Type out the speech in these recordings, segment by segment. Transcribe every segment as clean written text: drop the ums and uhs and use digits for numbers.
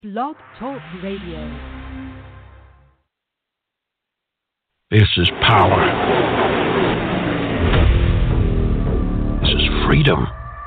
Blog Talk Radio. This is power. This is freedom.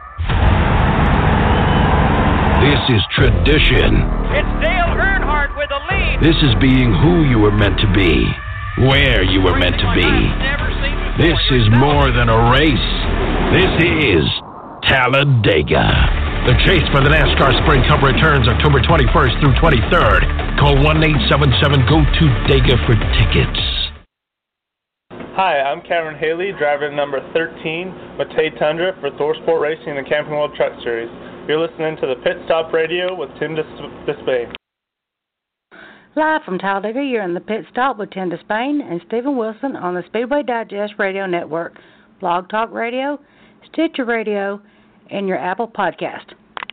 This is tradition. It's Dale Earnhardt with a lead. This is being who you were meant to be, where you were meant to be. This is more than a race. This is Talladega. The chase for the NASCAR Sprint Cup returns October 21st through 23rd. Call 1-877-GO-TO-DEGA for tickets. Hi, I'm Cameron Haley, driver number 13, Matei Tundra for Thor Sport Racing and the Camping World Truck Series. You're listening to the Pit Stop Radio with Tim Despain. Live from Talladega, you're in the Pit Stop with Tim Despain and Stephen Wilson on the Speedway Digest Radio Network, Blog Talk Radio, Stitcher Radio, and your Apple Podcast.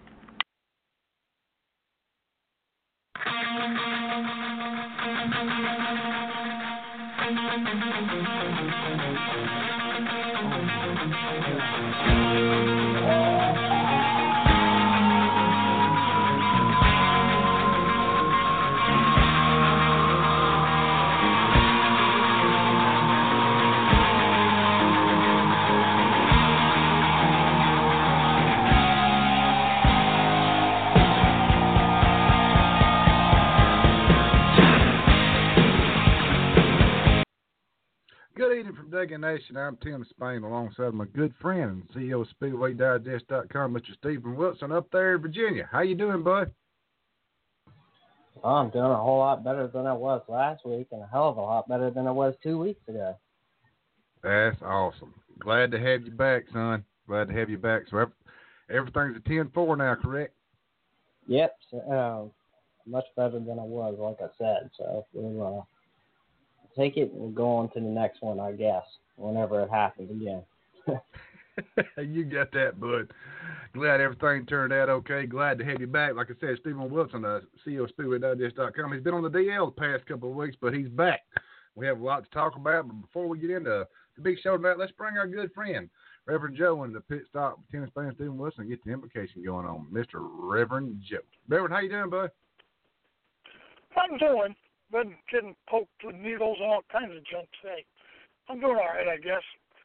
Good evening from Dega Nation. I'm Tim Spain alongside my good friend, CEO of SpeedwayDigest.com, Mr. Stephen Wilson up there in Virginia. How you doing, bud? Oh, I'm doing a whole lot better than I was last week and a hell of a lot better than I was 2 weeks ago. That's awesome. Glad to have you back, son. Glad to have you back. So everything's a 10-4 now, correct? Yep. Much better than I was, like I said. So we'll take it and go on to the next one, I guess, whenever it happens again. You got that, bud. Glad everything turned out okay. Glad to have you back. Like I said, Stephen Wilson, CEO of SpeedwayDigest.com. He's been on the DL the past couple of weeks, but he's back. We have a lot to talk about, but before we get into the big show tonight, let's bring our good friend, Reverend Joe, into the Pit Stop with Tim Spain and Stephen Wilson and get the implication going on. Mr. Reverend Joe. Reverend, how you doing, bud? I'm doing. Been getting poked with needles and all kinds of junk today. I'm doing all right, I guess.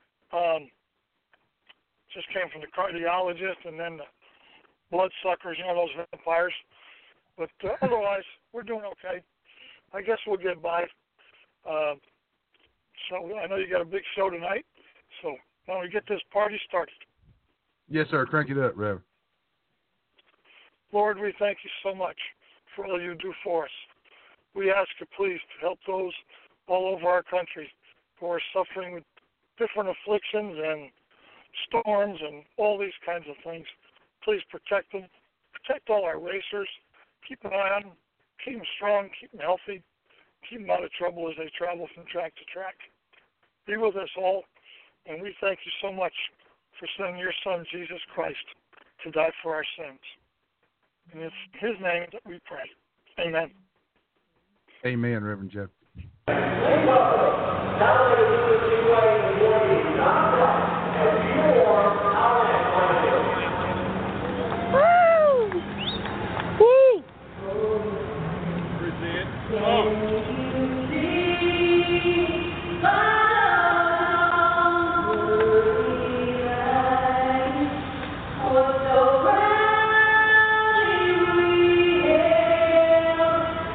Just came from the cardiologist and then the bloodsuckers, those vampires. But otherwise, we're doing okay. I guess we'll get by. So I know you got a big show tonight. So why don't we get this party started? Yes, sir. Crank it up, Reverend. Lord, we thank you so much for all you do for us. We ask you, please, to help those all over our country who are suffering with different afflictions and storms and all these kinds of things. Please protect them. Protect all our racers. Keep an eye on them. Keep them strong. Keep them healthy. Keep them out of trouble as they travel from track to track. Be with us all, and we thank you so much for sending your Son, Jesus Christ, to die for our sins. And it's his name that we pray. Amen. Amen, Reverend Joe.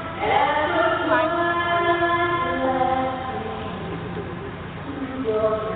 Lord.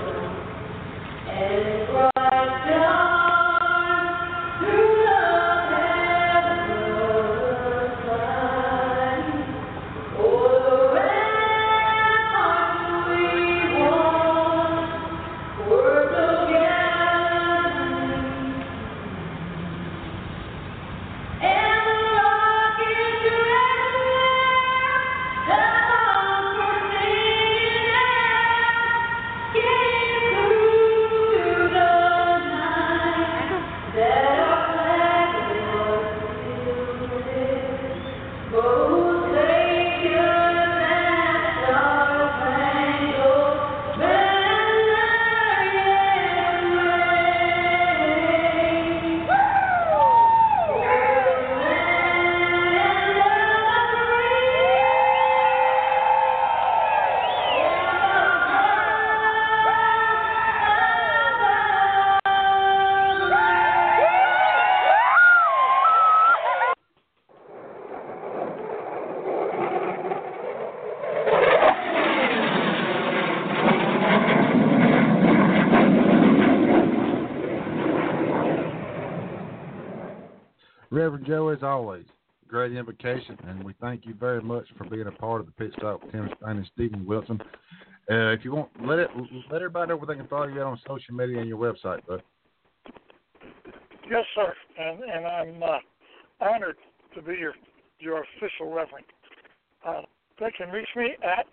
Reverend Joe, as always. Great invocation, and we thank you very much for being a part of the Pit Stop with Tim Spain and Stephen Wilson. If you want, let everybody know where they can follow you on social media and your website, bud. Yes, sir. And I'm honored to be your official reverend. They can reach me at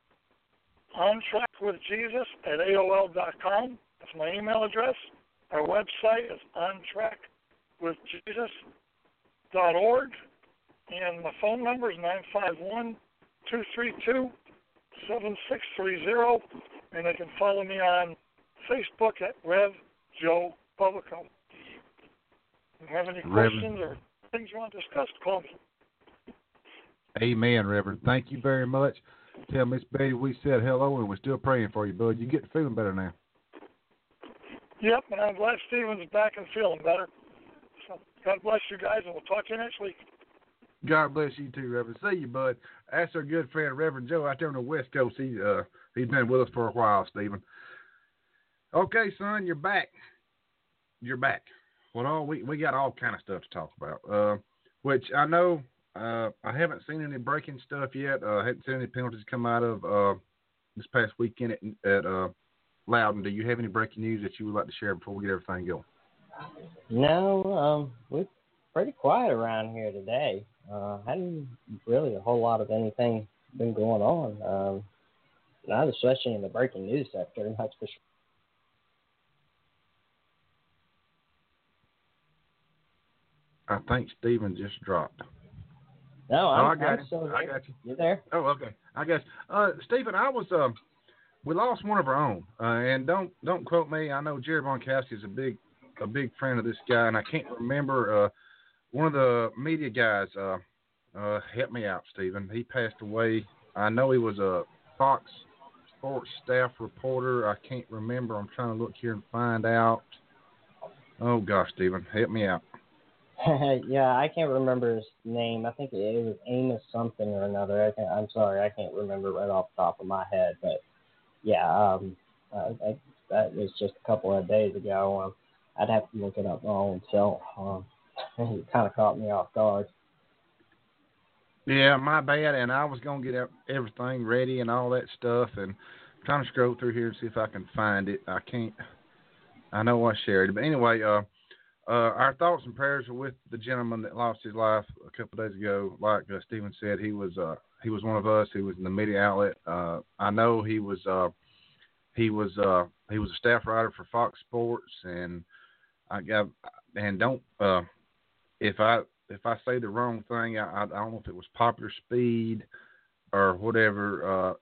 ontrackwithjesus@AOL.com. That's my email address. Our website is ontrackwithjesus.org. And my phone number is 951-232-7630. And they can follow me on Facebook at Rev Joe Publico. If you have any questions or things you want to discuss, call me. Amen, Reverend. Thank you very much. Tell Miss Betty we said hello, and we're still praying for you, bud. You get feeling better now. Yep, and I'm glad Stephen's back and feeling better. So God bless you guys, and we'll talk to you next week. God bless you too, Reverend. See you, bud. That's our good friend, Reverend Joe, out there on the West Coast. He's been with us for a while, Stephen. Okay, son, you're back. You're back. Well, we got all kind of stuff to talk about, which I know I haven't seen any breaking stuff yet. I haven't seen any penalties come out of this past weekend at Loudon. Do you have any breaking news that you would like to share before we get everything going? No, we're pretty quiet around here today. Hadn't really a whole lot of anything been going on. Not especially in the breaking news sector, that's for sure. I think Stephen just dropped. No, I got I'm still here. I got you. You there? Oh, okay. I guess. Stephen, I was we lost one of our own, and don't quote me. I know Jerry Bonkowski is a big friend of this guy, and I can't remember one of the media guys. Help me out, Stephen. He passed away. I know he was a Fox Sports staff reporter. I can't remember. I'm trying to look here and find out. Oh gosh, Stephen, help me out. Yeah, I can't remember his name. I think it was Amos something or another. I'm sorry, I can't remember right off the top of my head. But yeah, that was just a couple of days ago. I'd have to look it up my own self. It kind of caught me off guard. Yeah, my bad. And I was gonna get everything ready and all that stuff, and I'm trying to scroll through here and see if I can find it. I can't. I know I shared it, but anyway, our thoughts and prayers are with the gentleman that lost his life a couple of days ago. Like Stephen said, he was one of us. He was in the media outlet. I know he was a staff writer for Fox Sports, and if I say the wrong thing, I don't know if it was Popular Speed or whatever.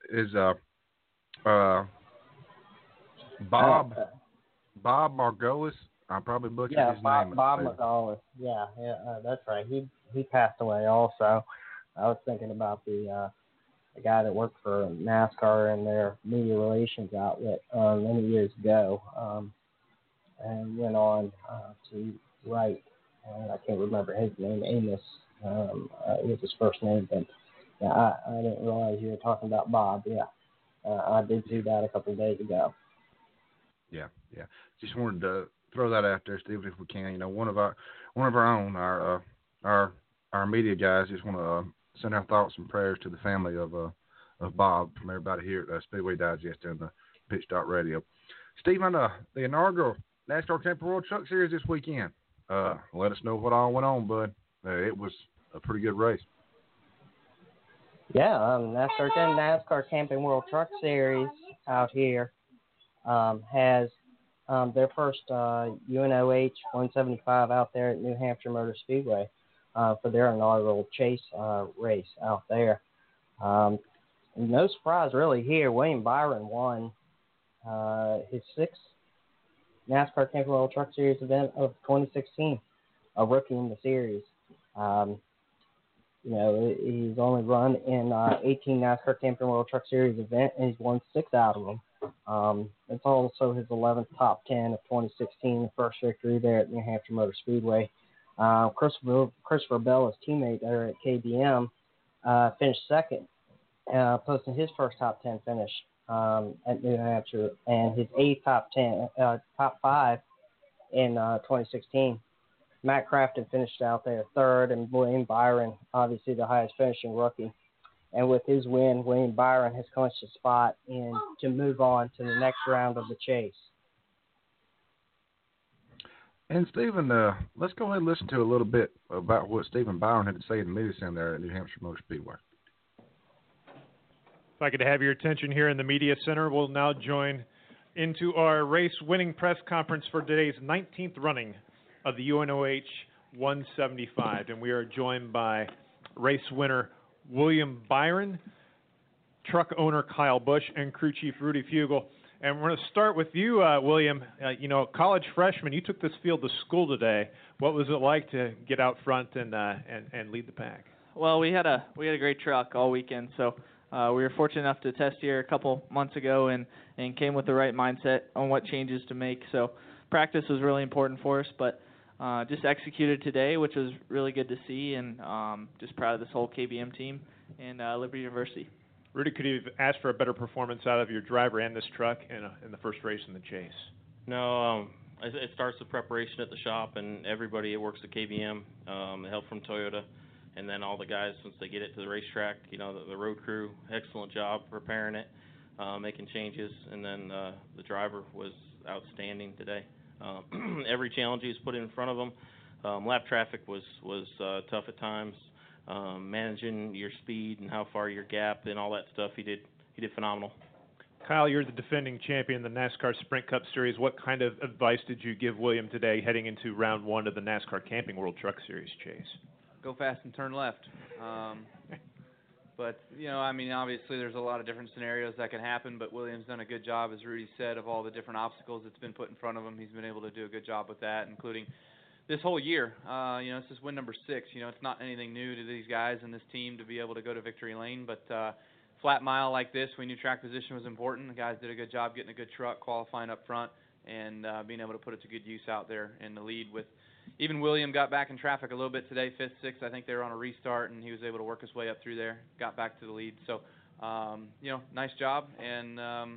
Bob Margolis. I probably butchered his name. Bob Margolis. Yeah, that's right. He passed away also. I was thinking about the guy that worked for NASCAR and their media relations outlet many years ago, and went on to write. I can't remember his name. Amos was his first name, but yeah, I didn't realize you were talking about Bob. Yeah, I did see that a couple of days ago. Yeah. Just wanted to throw that out there, Stephen, if we can. You know, one of our own, our media guys. Just want to send our thoughts and prayers to the family of Bob from everybody here at Speedway Digest and the Pit Stop Radio. Stephen, the inaugural NASCAR Camping World Truck Series this weekend. Let us know what all went on, bud. It was a pretty good race. Yeah, NASCAR Camping World Truck Series out here has their first UNOH 175 out there at New Hampshire Motor Speedway for their inaugural chase race out there. No surprise really here. William Byron won his sixth NASCAR Camping World Truck Series event of 2016, a rookie in the series. He's only run in 18 NASCAR Camping World Truck Series events, and he's won 6 out of them. It's also his 11th top 10 of 2016, the first victory there at New Hampshire Motor Speedway. Christopher Bell, his teammate there at KBM, finished second, posting his first top 10 finish at New Hampshire, and his 8th top 5 in 2016. Matt Crafton finished out there third, and William Byron, obviously the highest finishing rookie. And with his win, William Byron has clinched a spot in to move on to the next round of the chase. And Stephen, let's go ahead and listen to a little bit about what Stephen Byron had to say in the media center there at New Hampshire Motor Speedway. If I could have your attention here in the media center, we'll now join into our race-winning press conference for today's 19th running of the UNOH 175, and we are joined by race winner William Byron, truck owner Kyle Busch, and crew chief Rudy Fugle. And we're going to start with you, William. College freshman, you took this field to school today. What was it like to get out front and lead the pack? Well, we had a great truck all weekend, so we were fortunate enough to test here a couple months ago and came with the right mindset on what changes to make. So practice was really important for us, but just executed today, which was really good to see, and just proud of this whole KBM team and Liberty University. Rudy, could you have asked for a better performance out of your driver and this truck in the first race in the chase? No, it starts with preparation at the shop, and everybody that works at KBM, the help from Toyota, and then all the guys, once they get it to the racetrack, the road crew, excellent job preparing it, making changes, and then the driver was outstanding today. Every challenge he's put in front of him. Lap traffic was tough at times. Managing your speed and how far your gap and all that stuff, he did phenomenal. Kyle, you're the defending champion in the NASCAR Sprint Cup Series. What kind of advice did you give William today heading into round one of the NASCAR Camping World Truck Series chase? Go fast and turn left. But, obviously there's a lot of different scenarios that can happen, but William's done a good job, as Rudy said, of all the different obstacles that's been put in front of him. He's been able to do a good job with that, including this whole year. This is win number 6. It's not anything new to these guys and this team to be able to go to victory lane, but flat mile like this, we knew track position was important. The guys did a good job getting a good truck, qualifying up front, and being able to put it to good use out there in the lead with even William got back in traffic a little bit today, 5th, 6th. I think they were on a restart, and he was able to work his way up through there, got back to the lead. So, nice job. And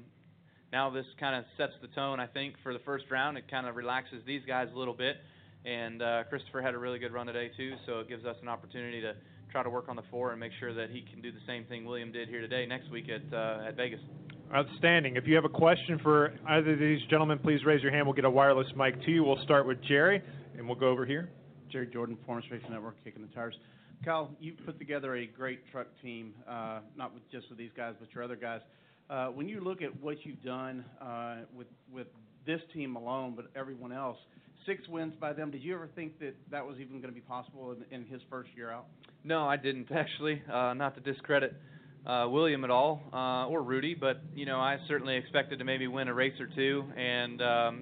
now this kind of sets the tone, I think, for the first round. It kind of relaxes these guys a little bit. And Christopher had a really good run today, too, so it gives us an opportunity to try to work on the 4 and make sure that he can do the same thing William did here today next week at Vegas. Outstanding. If you have a question for either of these gentlemen, please raise your hand. We'll get a wireless mic to you. We'll start with Jerry, and we'll go over here. Jerry Jordan, Performance Racing Network, Kicking the Tires. Kyle, you put together a great truck team, not just with these guys, but your other guys. When you look at what you've done with this team alone, but everyone else, 6 wins by them, did you ever think that was even going to be possible in his first year out? No, I didn't, actually, not to discredit William at all, or Rudy, but, I certainly expected to maybe win a race or two, and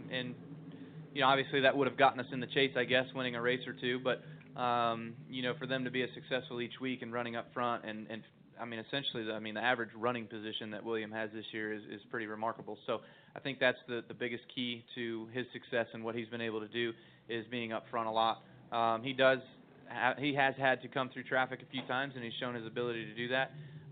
obviously that would have gotten us in the chase, I guess, winning a race or two, but, for them to be as successful each week and running up front and essentially, the average running position that William has this year is pretty remarkable. So I think that's the biggest key to his success and what he's been able to do is being up front a lot. He has had to come through traffic a few times, and he's shown his ability to do that.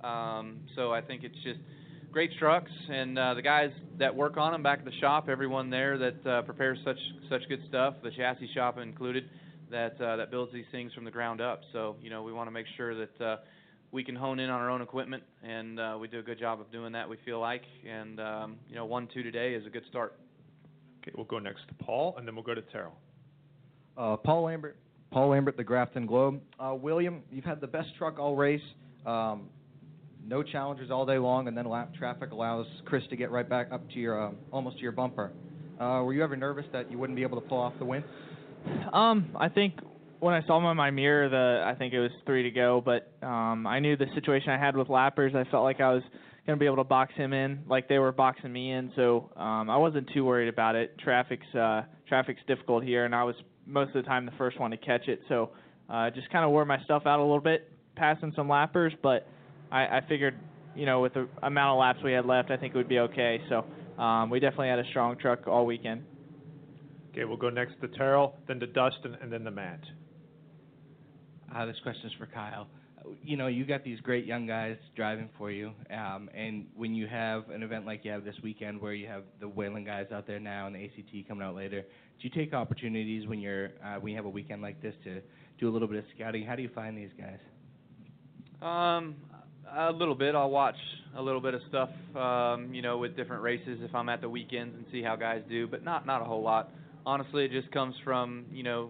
So I think it's just great trucks, and the guys that work on them back at the shop, everyone there that prepares such good stuff, the chassis shop included, that builds these things from the ground up. So, we want to make sure that we can hone in on our own equipment, and we do a good job of doing that, we feel like. And, 1-2 today is a good start. Okay, we'll go next to Paul, and then we'll go to Terrell. Paul Lambert, the Grafton Globe. William, you've had the best truck all race. No challengers all day long, and then lap traffic allows Chris to get right back up to your almost to your bumper. Were you ever nervous that you wouldn't be able to pull off the win? I think when I saw him on my mirror, I think it was 3 to go, but I knew the situation I had with lappers. I felt like I was going to be able to box him in like they were boxing me in, so I wasn't too worried about it. Traffic's difficult here, and I was most of the time the first one to catch it, so just kind of wore my stuff out a little bit, passing some lappers, but I figured, with the amount of laps we had left, I think it would be okay, so we definitely had a strong truck all weekend. Okay, we'll go next to Terrell, then to Dustin, and then to Matt. This question is for Kyle. you got these great young guys driving for you, and when you have an event like you have this weekend where you have the Whelen guys out there now and the ACT coming out later, do you take opportunities when you have a weekend like this to do a little bit of scouting? How do you find these guys? A little bit. I'll watch a little bit of stuff, with different races if I'm at the weekends and see how guys do, but not a whole lot. Honestly, it just comes from,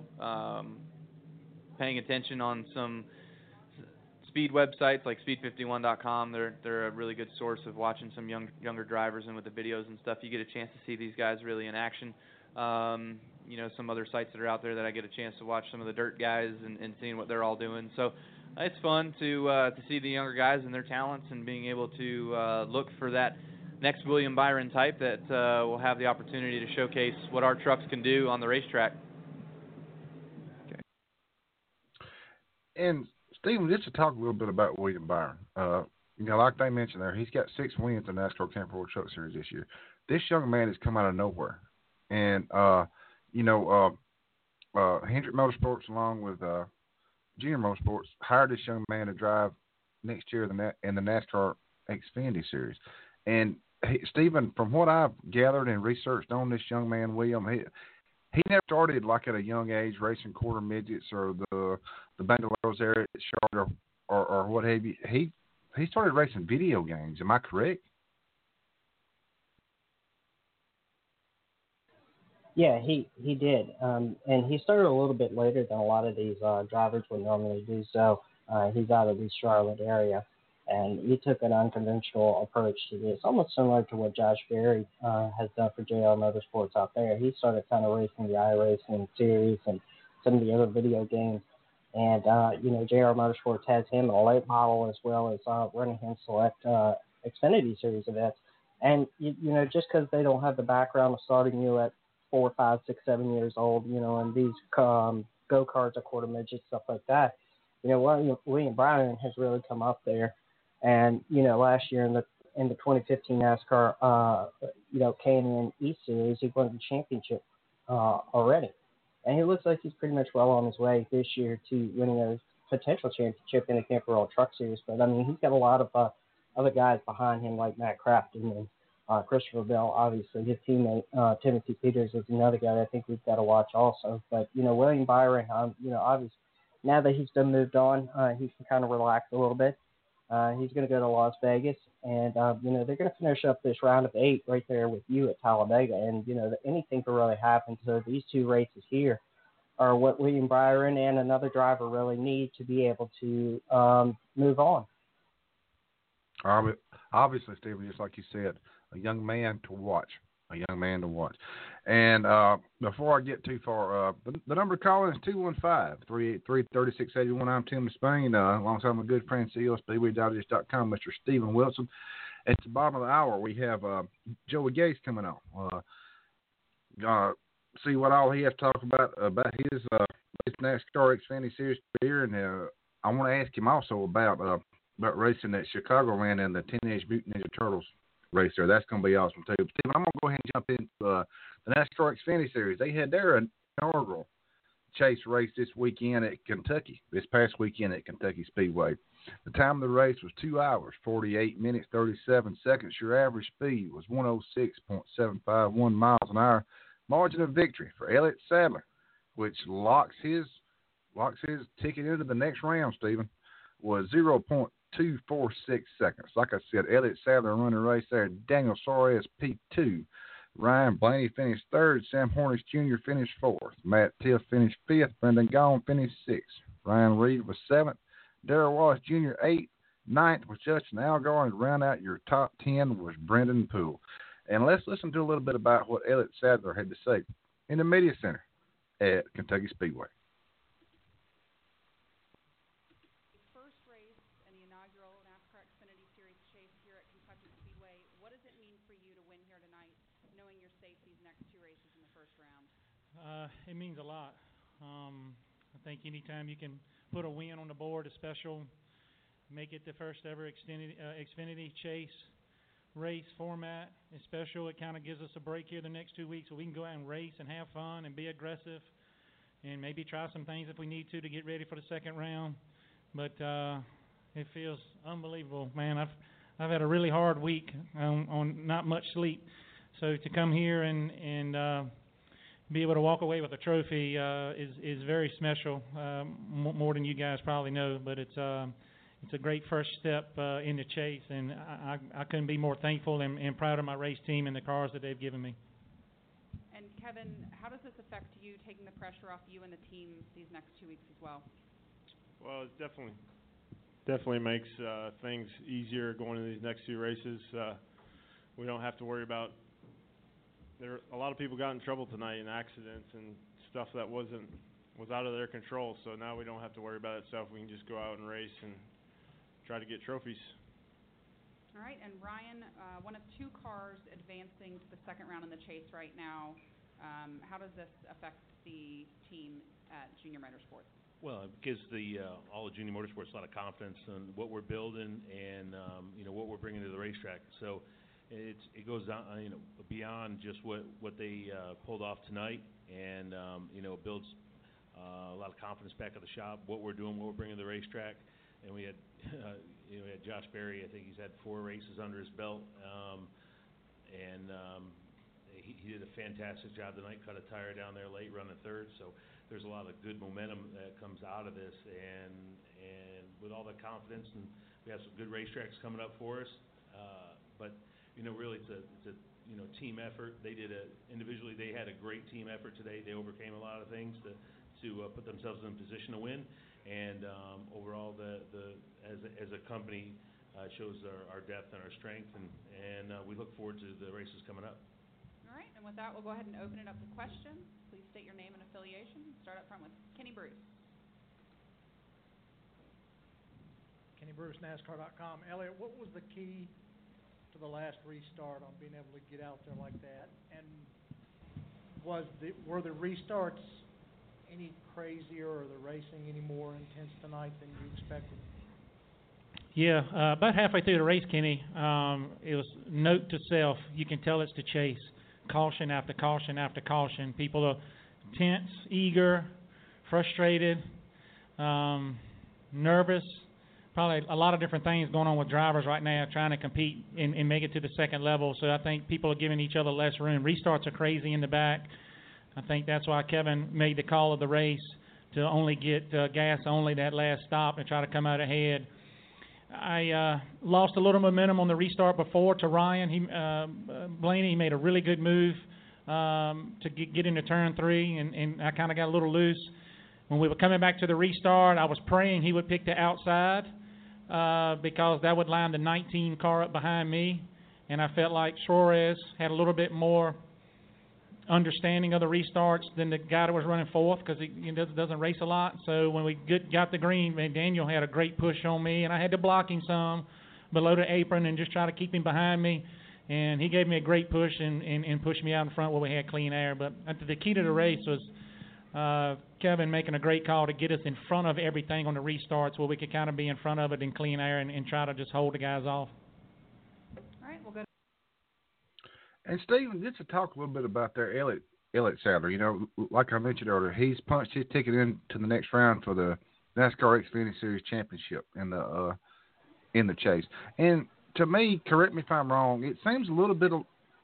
paying attention on some speed websites like speed51.com. They're a really good source of watching some younger drivers, and with the videos and stuff, you get a chance to see these guys really in action. Some other sites that are out there that I get a chance to watch some of the dirt guys and seeing what they're all doing. So it's fun to see the younger guys and their talents, and being able to look for that next William Byron type that will have the opportunity to showcase what our trucks can do on the racetrack. Okay. And Stephen, just to talk a little bit about William Byron. Like they mentioned there, he's got 6 wins in the NASCAR Camping World Truck Series this year. This young man has come out of nowhere. And, Hendrick Motorsports, along with Junior Motorsports, hired this young man to drive next year in the NASCAR Xfinity Series. And, Stephen, from what I've gathered and researched on this young man, William, he never started like at a young age racing quarter midgets or the Bandoleros area at Charlotte or what have you. He started racing video games. Am I correct? Yeah, he did, and he started a little bit later than a lot of these drivers would normally do. So he's out of the Charlotte area, and he took an unconventional approach to this, almost similar to what Josh Berry has done for JR Motorsports out there. He started kind of racing the iRacing series and some of the other video games, and JR Motorsports has him in a late model as well as running him select Xfinity Series events. And just because they don't have the background of starting you at 4, 5, 6, 7 years old, and these go-karts or quarter midgets, stuff like that. William Byron has really come up there, and last year in the 2015 NASCAR K&N East Series, he won the championship already, and he looks like he's pretty much well on his way this year to winning a potential championship in the Camping World Truck Series. But I mean, he's got a lot of other guys behind him like Matt Crafton and Christopher Bell, obviously. His teammate, Timothy Peters, is another guy that I think we've got to watch also. But, William Byron, obviously, now that he's been moved on, he can kind of relax a little bit. He's going to go to Las Vegas, and, they're going to finish up this round of 8 right there with you at Talladega. And, anything can really happen. So these 2 races here are what William Byron and another driver really need to be able to move on. Obviously, Stephen, just like you said, a young man to watch. And before I get too far, the number to call in is 215-383-3681. I'm Tim Spain, alongside my good friend, CEO of SpeedwayDigest.com, Mr. Stephen Wilson. At the bottom of the hour, we have Joey Gase coming on. See what all he has to talk about his NASCAR Xfinity Series career, and I want to ask him also about racing at Chicagoland and the Teenage Mutant Ninja Turtles race there. That's going to be awesome too. Stephen, I'm going to go ahead and jump into the NASCAR Xfinity Series. They had their inaugural chase race this past weekend at Kentucky Speedway. The time of the race was 2 hours, 48 minutes, 37 seconds. Your average speed was 106.751 miles an hour. Margin of victory for Elliott Sadler, which locks his ticket into the next round, Stephen, was 0.246 seconds. Like I said, Elliott Sadler running the race there. Daniel Suarez P2. Ryan Blaney finished 3rd. Sam Hornish Jr. finished 4th. Matt Tiff finished 5th. Brendan Gaughan finished 6th. Ryan Reed was 7th. Darrell Wallace Jr. 8th. 9th was Justin Allgaier. And to round out your top 10 was Brendan Poole. And let's listen to a little bit about what Elliott Sadler had to say in the media center at Kentucky Speedway. First race in the inaugural NASCAR Xfinity Series chase here at Kentucky Speedway. What does it mean for you to win here tonight, knowing you're safe these next 2 races in the first round? It means a lot. I think anytime you can put a win on the board, a special, make it the first ever Xfinity chase race format, is special. It kind of gives us a break here the next 2 weeks so we can go out and race and have fun and be aggressive and maybe try some things if we need to get ready for the second round. But It feels unbelievable, man. I've had a really hard week on not much sleep, so to come here and be able to walk away with a trophy is very special, more than you guys probably know. But it's a great first step in the chase, and I couldn't be more thankful and proud of my race team and the cars that they've given me. And Kevin, how does this affect you, taking the pressure off you and the team these next 2 weeks as well? Well, it definitely makes things easier going into these next 2 races. We don't have to worry about. A lot of people got in trouble tonight in accidents and stuff that was out of their control. So now we don't have to worry about it stuff. We can just go out and race and try to get trophies. All right, and Ryan, one of 2 cars advancing to the second round in the chase right now. How does this affect the team at Junior Motorsports? Well, it gives all the Junior Motorsports a lot of confidence in what we're building and what we're bringing to the racetrack. So it goes on, beyond just what they pulled off tonight, and it builds a lot of confidence back at the shop. What we're doing, what we're bringing to the racetrack, and we had we had Josh Berry. I think he's had 4 races under his belt, and he did a fantastic job tonight. Cut a tire down there late, running third. So there's a lot of good momentum that comes out of this, and with all the confidence, and we have some good racetracks coming up for us. But really, it's a team effort. They did individually. They had a great team effort today. They overcame a lot of things to put themselves in a position to win. And overall, as a company, shows our depth and our strength, and we look forward to the races coming up. All right, and with that, we'll go ahead and open it up to questions. Please state your name and affiliation. Start up front with Kenny Bruce. Kenny Bruce, NASCAR.com. Elliott, what was the key to the last restart on being able to get out there like that? And were the restarts any crazier, or the racing any more intense tonight than you expected? Yeah, about halfway through the race, Kenny, it was note to self. You can tell it's the chase. Caution after caution after caution. People are tense, eager, frustrated, nervous. Probably a lot of different things going on with drivers right now trying to compete and make it to the second level. So I think people are giving each other less room. Restarts are crazy in the back. I think that's why Kevin made the call of the race to only get gas only that last stop and try to come out ahead. I lost a little momentum on the restart before to Ryan. Blaney made a really good move to get into turn 3, and I kind of got a little loose. When we were coming back to the restart, I was praying he would pick the outside because that would line the 19 car up behind me, and I felt like Suarez had a little bit more understanding of the restarts than the guy that was running fourth, because he doesn't race a lot. So when we got the green, man, Daniel had a great push on me, and I had to block him some below the apron and just try to keep him behind me. And he gave me a great push and pushed me out in front where we had clean air. But the key to the race was Kevin making a great call to get us in front of everything on the restarts where we could kind of be in front of it in clean air and try to just hold the guys off. All right, we'll go. And Stephen, just to talk a little bit about their Elliott Sadler, like I mentioned earlier, he's punched his ticket into the next round for the NASCAR Xfinity Series Championship in the chase. And to me, correct me if I'm wrong, it seems a little bit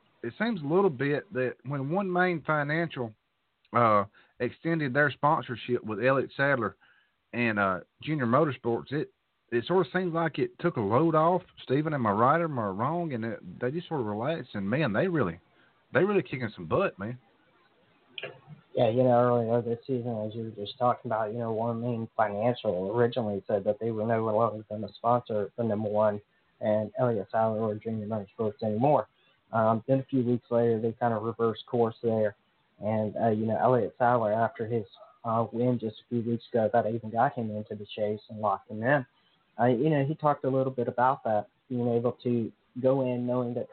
that when One Main Financial extended their sponsorship with Elliott Sadler and Junior Motorsports, it sort of seems like it took a load off. Stephen, am I right or am I wrong? And they just sort of relaxed, and man, they really kicking some butt, man. Yeah, earlier this season, as you were just talking about, One Main Financial originally said that they were no longer going to sponsor the number one and Elliott Sadler or Junior Motorsports anymore. Then a few weeks later, they kind of reversed course there, and Elliott Sadler, after his win just a few weeks ago, that even got him into the chase and locked him in. He talked a little bit about that, being able to go in knowing that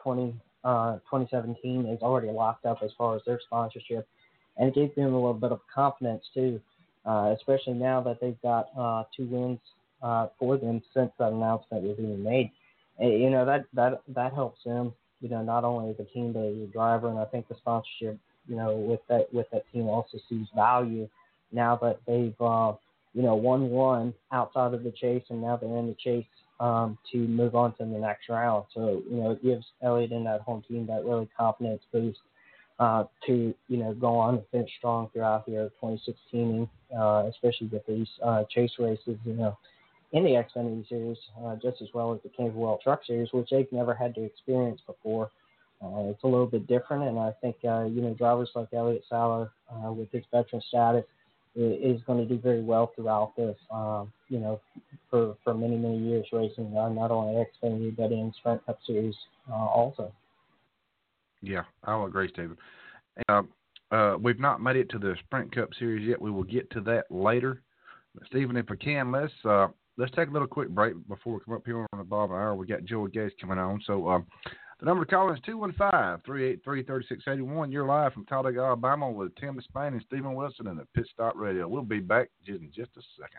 2017 is already locked up as far as their sponsorship, and it gave them a little bit of confidence too, especially now that they've got 2 wins for them since that announcement was being made. And, that helps them, not only the team but the driver, and I think the sponsorship, with that team also sees value now that they've one run outside of the chase, and now they're in the chase to move on to the next round. So, it gives Elliott and that home team that really confidence boost to, go on and finish strong throughout here 2016, especially with these chase races, in the Xfinity Series, just as well as the Camping World Truck Series, which they've never had to experience before. It's a little bit different, and I think, drivers like Elliott Sadler, with his veteran status, is going to do very well throughout this, for many, many years racing, not only Xfinity, but in Sprint Cup Series also. Yeah, I'll agree, Stephen. We've not made it to the Sprint Cup Series yet. We will get to that later. But Stephen, if we can, let's take a little quick break before we come up here on the bottom of the hour. We got Joey Gates coming on. So the number to call is 215-383-3681. You're live from Talladega, Alabama with Tim Despayne and Stephen Wilson in the Pit Stop Radio. We'll be back in just a second.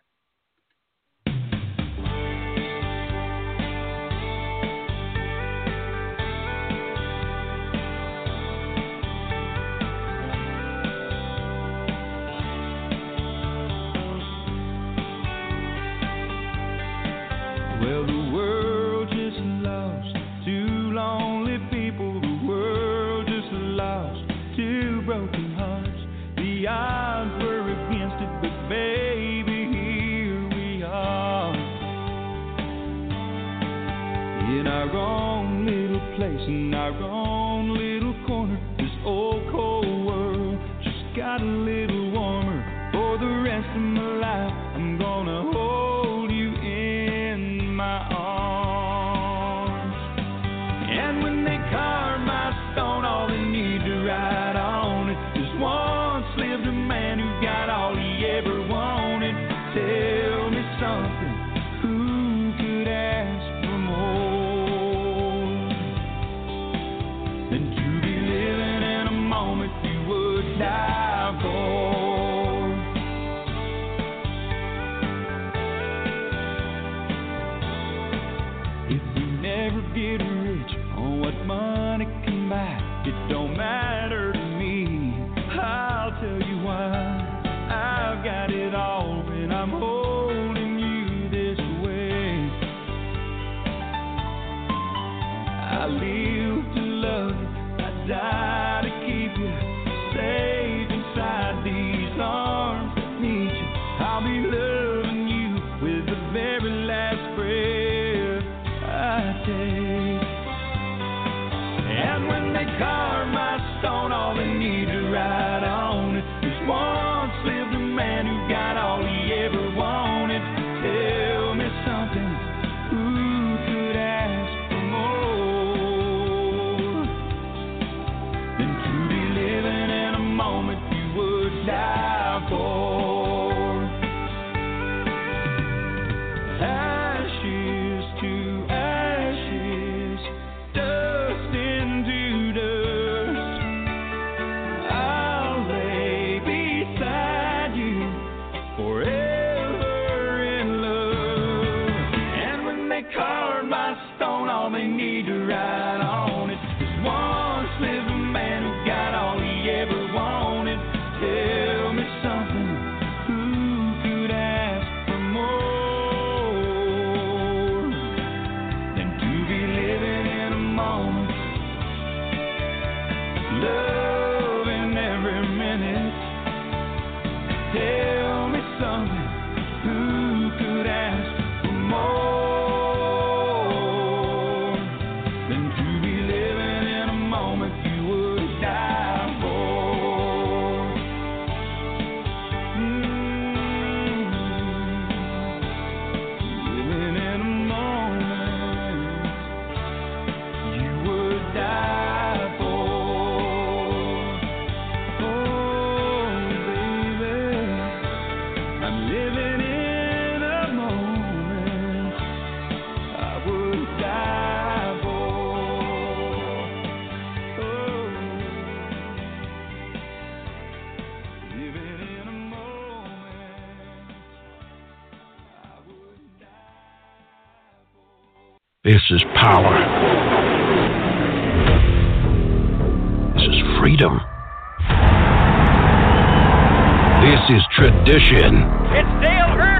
Well, the world just lost two lonely people. The world just lost two broken hearts. The odds were against it, but baby, here we are. In our own little place, in our own little corner. This old cold world just got a little warmer. For the rest of my life, I'm gonna hold you in my arms. And when they carve my stone, all they need to write on it is once lived a man who got all he ever wanted. Tell me something, who could ask for more than to be living in a moment you would die for? Get rich on what money can buy, it don't matter to me. I'll tell you why. I've got it all when I'm holding you this way. I live to love you, I die to keep you safe inside these arms that need you. I'll be loving you with the very last breath I take. And when they carve my stone, all they need to write on it is once lived a man who got all he ever wanted. Tell me something, who could ask for more than to be living in a moment you would die for? Ashes to ashes, dust into dust. I'll lay beside you forever in love. And when they carve my stone, all they need to write on it is once lived a man who got all he ever wanted. Tell me something, who could ask for more than to be living in a moment, loving every minute? Tell me something, who could ask for more than to be living in a moment you would die for? Living in a moment you would die for. Oh, baby, I'm living in a moment I would die for. Oh, living in a moment I would die. This is power. This is freedom. This is tradition. It's Dale Earnhardt.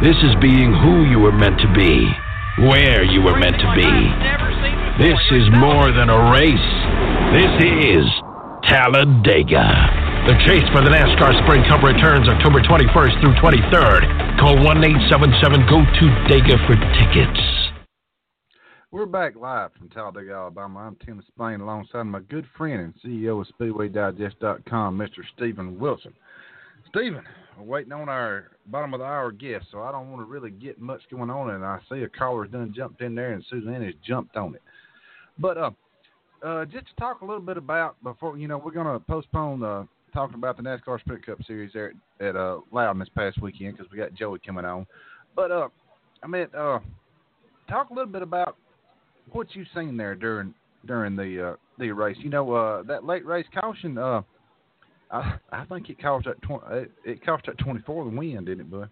This is being who you were meant to be, where you were meant to be. This is more than a race. This is Talladega. The chase for the NASCAR Sprint Cup returns October 21st through 23rd. Call 1-877-GO-TO-DEGA for tickets. We're back live from Talladega, Alabama. I'm Tim Spain alongside my good friend and CEO of SpeedwayDigest.com, Mr. Stephen Wilson. Stephen, we're waiting on our bottom of the hour guest, so I don't want to really get much going on, and I see a caller's done jumped in there, and Suzanne has jumped on it. But just to talk a little bit about, before, we're going to postpone talking about the NASCAR Sprint Cup Series there at Loudon this past weekend because we got Joey coming on. But, talk a little bit about what you've seen there during the race. That late race caution, I think it cost that 24 the win, didn't it, bud?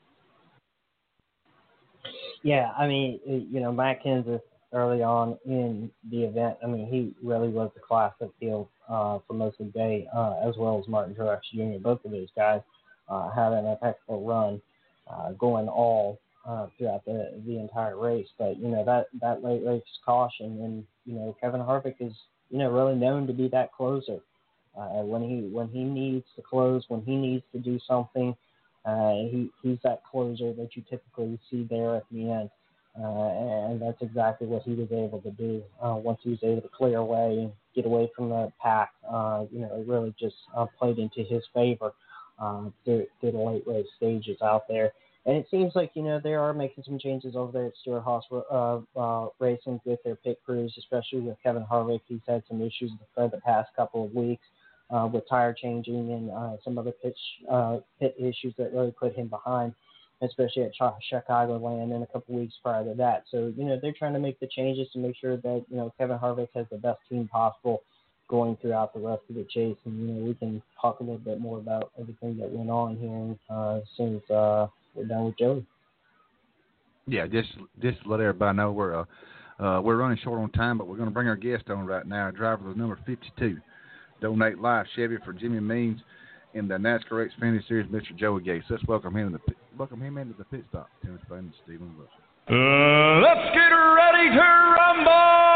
Yeah, Matt Kenseth early on in the event, he really was the class of field for most of the day, as well as Martin Truex Jr. Both of those guys had an impeccable run going all throughout the entire race. But, that late race caution, and, Kevin Harvick is, really known to be that closer. When he needs to close, when he needs to do something, he's that closer that you typically see there at the end. And that's exactly what he was able to do once he was able to clear away and get away from the pack. It really just played into his favor through the late race stages out there. And it seems like, they are making some changes over there at Stewart-Haas Racing with their pit crews, especially with Kevin Harvick. He's had some issues for the past couple of weeks with tire changing and some other pit issues that really put him behind, especially at Chicagoland and a couple of weeks prior to that. So, they're trying to make the changes to make sure that, Kevin Harvick has the best team possible going throughout the rest of the chase. And, we can talk a little bit more about everything that went on here as soon as we're done with Joey. Yeah, just to let everybody know we're running short on time, but we're going to bring our guest on right now, driver with number 52. Donate Life Chevy for Jimmy Means in the NASCAR Xfinity Series, Mr. Joey Gates. Let's welcome him into the pit stop. Tim Spain and Stephen Wilson. Let's get ready to rumble!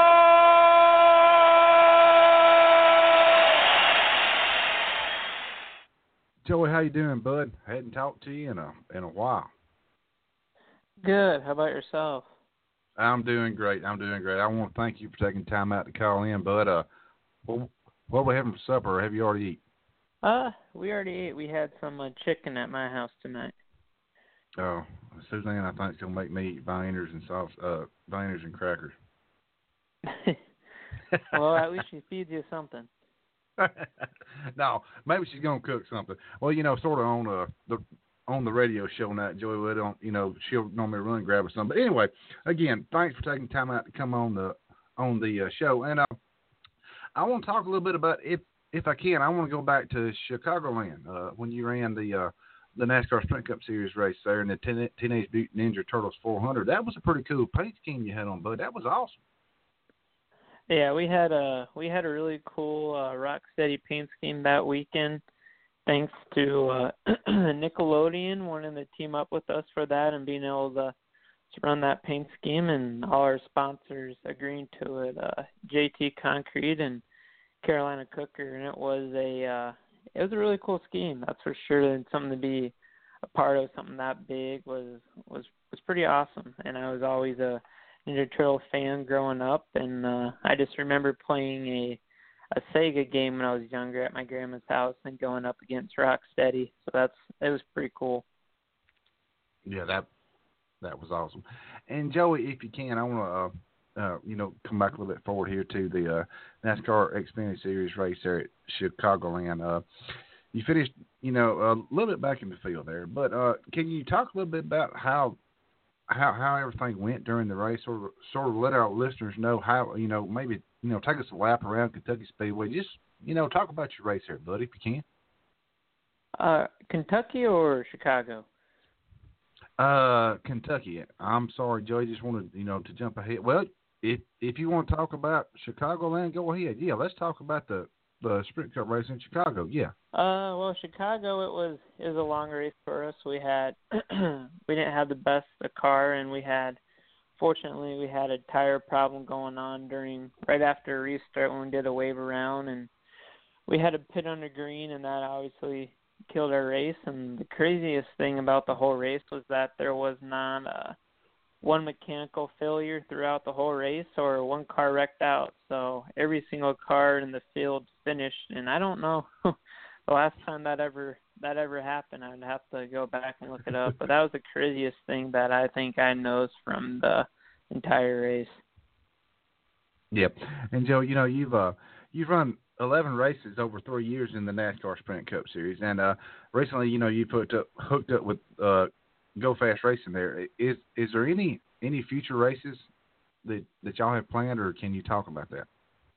Joey, how you doing, bud? I hadn't talked to you in a while. Good. How about yourself? I'm doing great. I want to thank you for taking time out to call in, bud. What are we having for supper? Or have you already eaten? We already ate. We had some chicken at my house tonight. Oh, Suzanne, I think she'll make me eat Viners and crackers. Well, at least she feeds you something. No, maybe she's gonna cook something. Well, sort of on the radio show night, Joey would she'll normally run and grab or something. But anyway, again, thanks for taking time out to come on the show. And I want to talk a little bit about, if I can, I want to go back to Chicagoland when you ran the NASCAR Sprint Cup Series race there in the Teenage Mutant Ninja Turtles 400. That was a pretty cool paint scheme you had on, bud. That was awesome. Yeah, we had a really cool Rocksteady paint scheme that weekend. Thanks to Nickelodeon wanting to team up with us for that and being able to run that paint scheme, and all our sponsors agreeing to it, JT Concrete and Carolina Cooker, and it was a really cool scheme, that's for sure. And something to be a part of, something that big was pretty awesome. And I was always a Ninja Turtle fan growing up, and I just remember playing a Sega game when I was younger at my grandma's house and going up against Rocksteady. So it was pretty cool. Yeah, that was awesome. And Joey, if you can, I want to come back a little bit forward here to the NASCAR Xfinity Series race there at Chicagoland. You finished, a little bit back in the field there, but can you talk a little bit about how everything went during the race, sort of let our listeners know how, maybe, take us a lap around Kentucky Speedway. Just, talk about your race here, buddy, if you can. Kentucky or Chicago? Kentucky. I'm sorry, Joey, just wanted, to jump ahead. Well, if you want to talk about Chicagoland, go ahead. Yeah, let's talk about the the Sprint Cup race in Chicago. Yeah. Well, Chicago, it was a long race for us. We had we didn't have the best car, and fortunately we had a tire problem going on right after restart when we did a wave around, and we had a pit under green, and that obviously killed our race. And the craziest thing about the whole race was that there was not one mechanical failure throughout the whole race or one car wrecked out. So every single car in the field finished, and I don't know the last time that ever happened. I'd have to go back and look it up. But that was the craziest thing that I think I noticed from the entire race. Yep. And Joe, you've run 11 races over 3 years in the NASCAR Sprint Cup Series, and recently, you hooked up with Go Fast Racing there. Is there any future races that y'all have planned, or can you talk about that?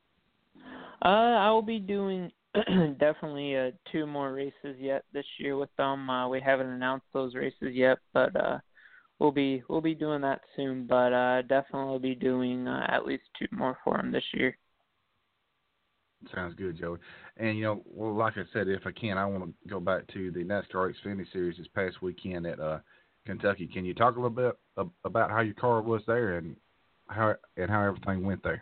I will be doing definitely 2 more races yet this year with them. We haven't announced those races yet, but we'll be doing that soon. But definitely be doing at least 2 more for them this year. Sounds good, Joey. And, like I said, if I can, I want to go back to the NASCAR Xfinity Series this past weekend at Kentucky. Can you talk a little bit about how your car was there and how everything went there?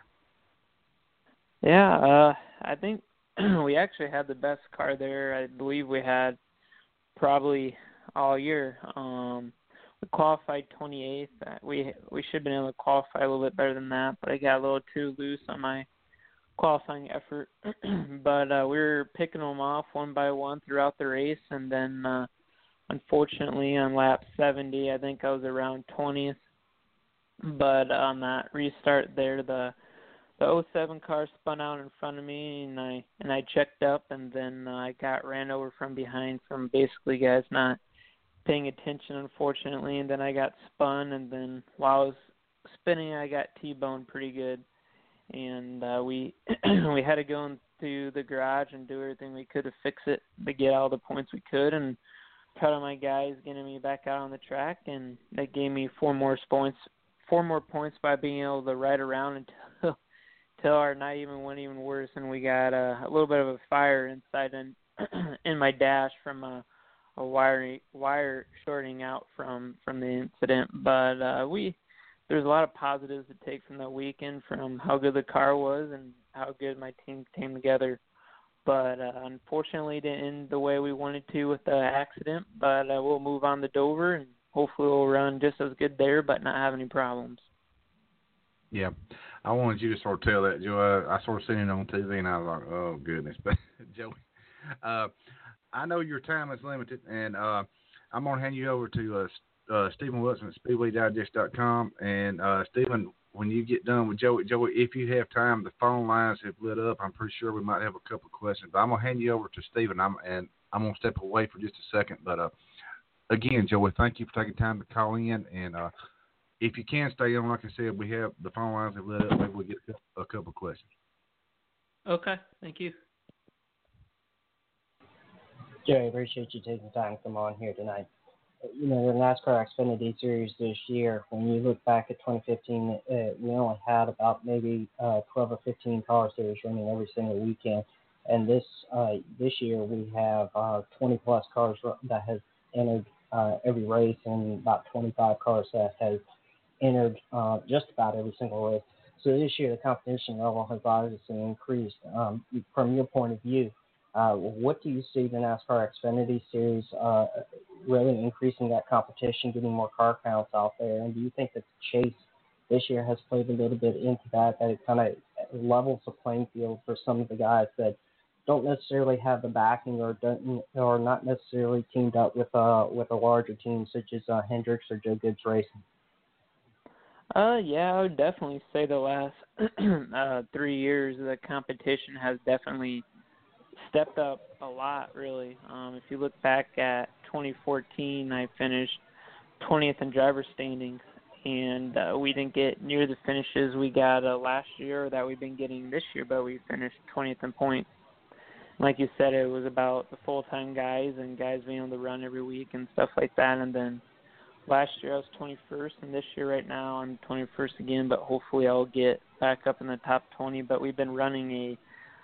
Yeah, I think we actually had the best car there. I believe we had probably all year. We qualified 28th. We should have been able to qualify a little bit better than that, but I got a little too loose on my qualifying effort. But we were picking them off one by one throughout the race, and then unfortunately on lap 70, I think I was around 20th. But on that restart there, the 07 car spun out in front of me, and I checked up, and then I got ran over from behind from basically guys not paying attention, unfortunately, and then I got spun, and then while I was spinning, I got T-boned pretty good. And we had to go into the garage and do everything we could to fix it, to get all the points we could. And proud of my guys getting me back out on the track, and they gave me 4 more points by being able to ride around until our night even went even worse. And we got a little bit of a fire inside in my dash from a wire shorting out from the incident. But there's a lot of positives to take from that weekend, from how good the car was and how good my team came together. But unfortunately, it didn't end the way we wanted to with the accident. But we'll move on to Dover, and hopefully we'll run just as good there, but not have any problems. Yeah, I wanted you to sort of tell that, Joe. I sort of seen it on TV, and I was like, oh, goodness. But, Joey, I know your time is limited, and I'm going to hand you over to Stephen Wilson at SpeedwayDigest.com. And, Stephen, when you get done with Joey, if you have time, the phone lines have lit up. I'm pretty sure we might have a couple of questions. But I'm going to hand you over to Stephen, and I'm going to step away for just a second. But, again, Joey, thank you for taking time to call in. And if you can stay on, like I said, we have the phone lines have lit up. Maybe we'll get a couple of questions. Okay, thank you. Jerry, appreciate you taking time to come on here tonight. The NASCAR Xfinity Series this year, when you look back at 2015, we only had about maybe 12 or 15 car series running every single weekend. And this year we have 20-plus cars that has entered every race, and about 25 cars that has entered just about every single race. So this year the competition level has obviously increased. From your point of view, what do you see the NASCAR Xfinity Series really increasing that competition, getting more car counts out there? And do you think that the chase this year has played a little bit into that it kind of levels the playing field for some of the guys that don't necessarily have the backing or not necessarily teamed up with a larger team such as Hendricks or Joe Gibbs Racing? Yeah, I would definitely say the last 3 years the competition has definitely stepped up a lot, really. If you look back at 2014, I finished 20th in driver standings, and we didn't get near the finishes we got last year or that we've been getting this year, but we finished 20th in points. Like you said, it was about the full-time guys and guys being able to run every week and stuff like that. And then last year I was 21st, and this year right now I'm 21st again, but hopefully I'll get back up in the top 20. But we've been running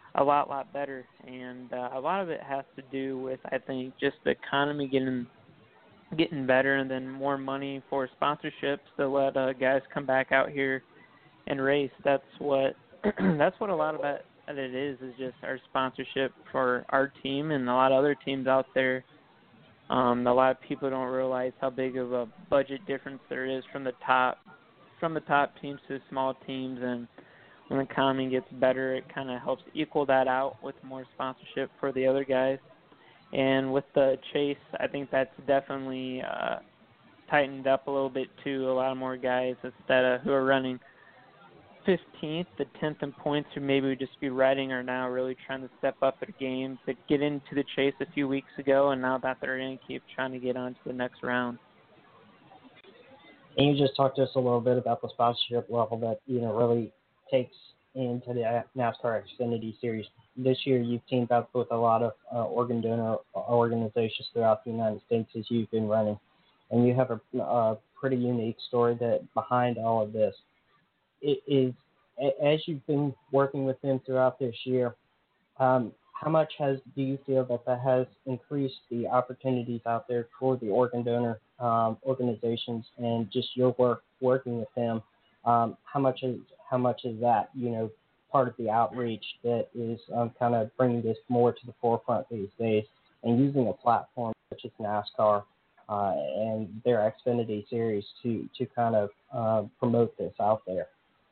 a lot better. And a lot of it has to do with, I think, just the economy getting better, and then more money for sponsorships to let guys come back out here and race. That's what that's what a lot of it is just our sponsorship for our team and a lot of other teams out there. A lot of people don't realize how big of a budget difference there is from the top teams to the small teams, and when the economy gets better, it kind of helps equal that out with more sponsorship for the other guys. And with the Chase, I think that's definitely tightened up a little bit too. A lot more guys instead of who are running 15th to 10th in points who maybe would just be riding are now really trying to step up their game to get into the Chase a few weeks ago, and now that they're in, keep trying to get on to the next round. And you just talked to us a little bit about the sponsorship level that, really takes into the NASCAR Xfinity Series. This year you've teamed up with a lot of organ donor organizations throughout the United States as you've been running. And you have a pretty unique story that behind all of this. It is, as you've been working with them throughout this year, how much do you feel that has increased the opportunities out there for the organ donor organizations and just your work working with them? How much is that, part of the outreach that is kind of bringing this more to the forefront these days and using a platform such as NASCAR and their Xfinity Series to kind of promote this out there?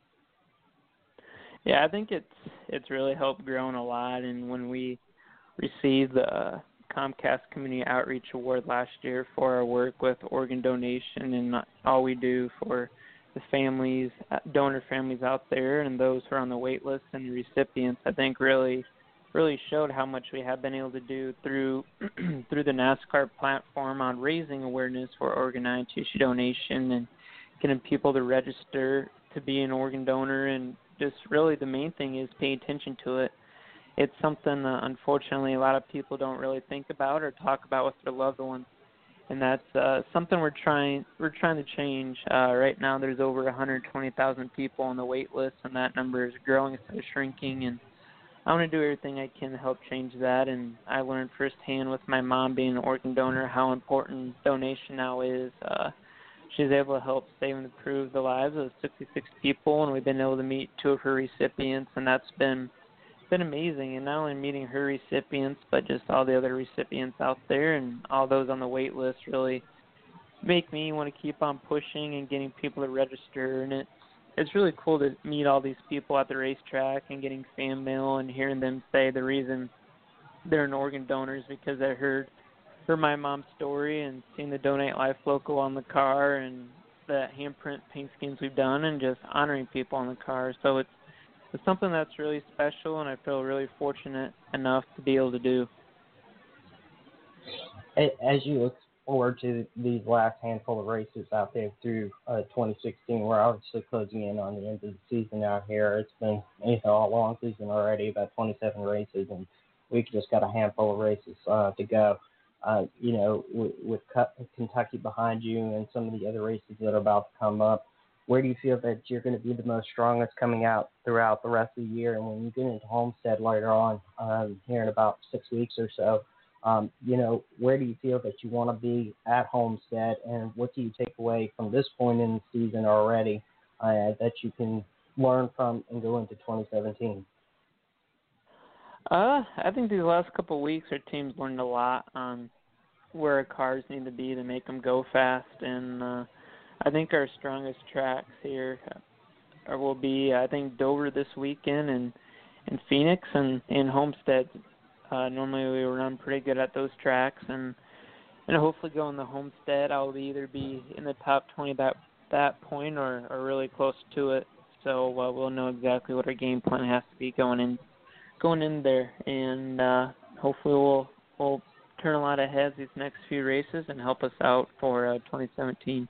Yeah, I think it's really helped grown a lot. And when we received the Comcast Community Outreach Award last year for our work with organ donation and all we do for the families, donor families out there, and those who are on the wait list and the recipients, I think really showed how much we have been able to do through the NASCAR platform on raising awareness for organized tissue donation and getting people to register to be an organ donor. And just really the main thing is pay attention to it. It's something unfortunately a lot of people don't really think about or talk about with their loved ones, and that's something we're trying to change. Right now there's over 120,000 people on the wait list, and that number is growing instead of shrinking, and I want to do everything I can to help change that. And I learned firsthand with my mom being an organ donor how important donation now is. She's able to help save and improve the lives of 66 people, and we've been able to meet 2 of her recipients, and that's been amazing. And not only meeting her recipients, but just all the other recipients out there and all those on the wait list really make me want to keep on pushing and getting people to register. And it's really cool to meet all these people at the racetrack and getting fan mail and hearing them say the reason they're an organ donor is because I heard my mom's story and seeing the Donate Life logo on the car and the handprint paint schemes we've done and just honoring people on the car. So it's something that's really special, and I feel really fortunate enough to be able to do. As you look forward to these last handful of races out there through 2016, we're obviously closing in on the end of the season out here. It's been a long season already, about 27 races, and we've just got a handful of races to go. With Kentucky behind you and some of the other races that are about to come up, where do you feel that you're going to be the most strongest coming out throughout the rest of the year? And when you get into Homestead later on, here in about 6 weeks or so, where do you feel that you want to be at Homestead, and what do you take away from this point in the season already that you can learn from and go into 2017? I think these last couple of weeks our team's learned a lot on where our cars need to be to make them go fast, and I think our strongest tracks here will be, I think, Dover this weekend and Phoenix and Homestead. Normally we run pretty good at those tracks, and hopefully going to Homestead I'll either be in the top 20 that point or really close to it. So we'll know exactly what our game plan has to be going in there, and hopefully we'll turn a lot of heads these next few races and help us out for 2017.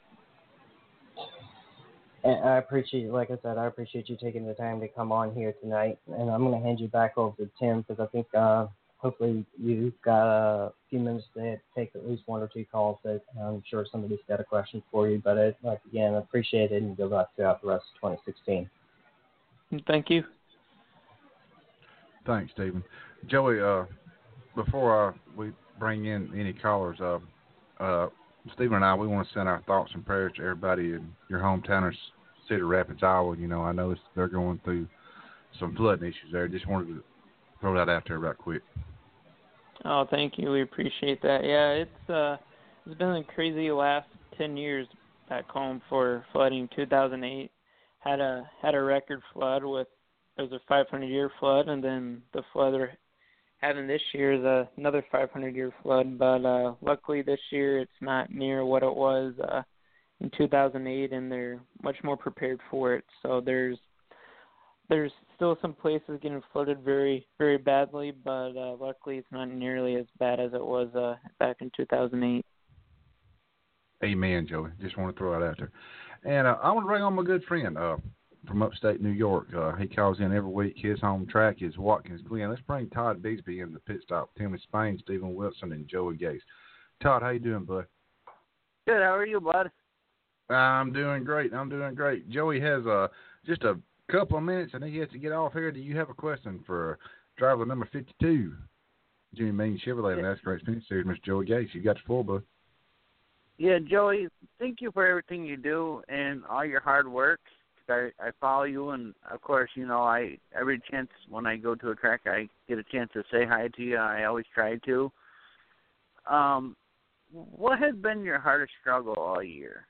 And I appreciate you taking the time to come on here tonight. And I'm going to hand you back over to Tim, because I think hopefully you've got a few minutes to take at least 1 or 2 calls that I'm sure somebody's got a question for you. But again, I appreciate it, and good luck throughout the rest of 2016. Thank you. Thanks, Stephen. Joey, before we bring in any callers, Stephen and I, we want to send our thoughts and prayers to everybody in your hometown of Cedar Rapids, Iowa. You know, I know they're going through some flooding issues there. Just wanted to throw that out there right quick. Oh, thank you. We appreciate that. Yeah, it's been a crazy last 10 years back home for flooding. 2008 had a record flood it was a 500-year flood, and then the flood we're having this year is another 500-year flood. But luckily this year it's not near what it was in 2008, and they're much more prepared for it. So there's still some places getting flooded very, very badly, but luckily it's not nearly as bad as it was back in 2008. Amen, Joey. Just want to throw it out there. And I want to bring on my good friend from upstate New York. He calls in every week. His home track is Watkins Glen. Let's bring Todd Bigsby in the pit stop. Timmy Spain, Stephen Wilson, and Joey Gase. Todd, how you doing, bud? Good. How are you, bud? I'm doing great. Joey has just a couple of minutes, and he has to get off here. Do you have a question for driver number 52, Jimmy Means Chevrolet, and that's great Xfinity Series, Mr. Joey Gase? You got the floor, bud. Yeah, Joey, thank you for everything you do and all your hard work. I follow you, and of course, you know, every chance when I go to a track, I get a chance to say hi to you. I always try to. What has been your hardest struggle all year?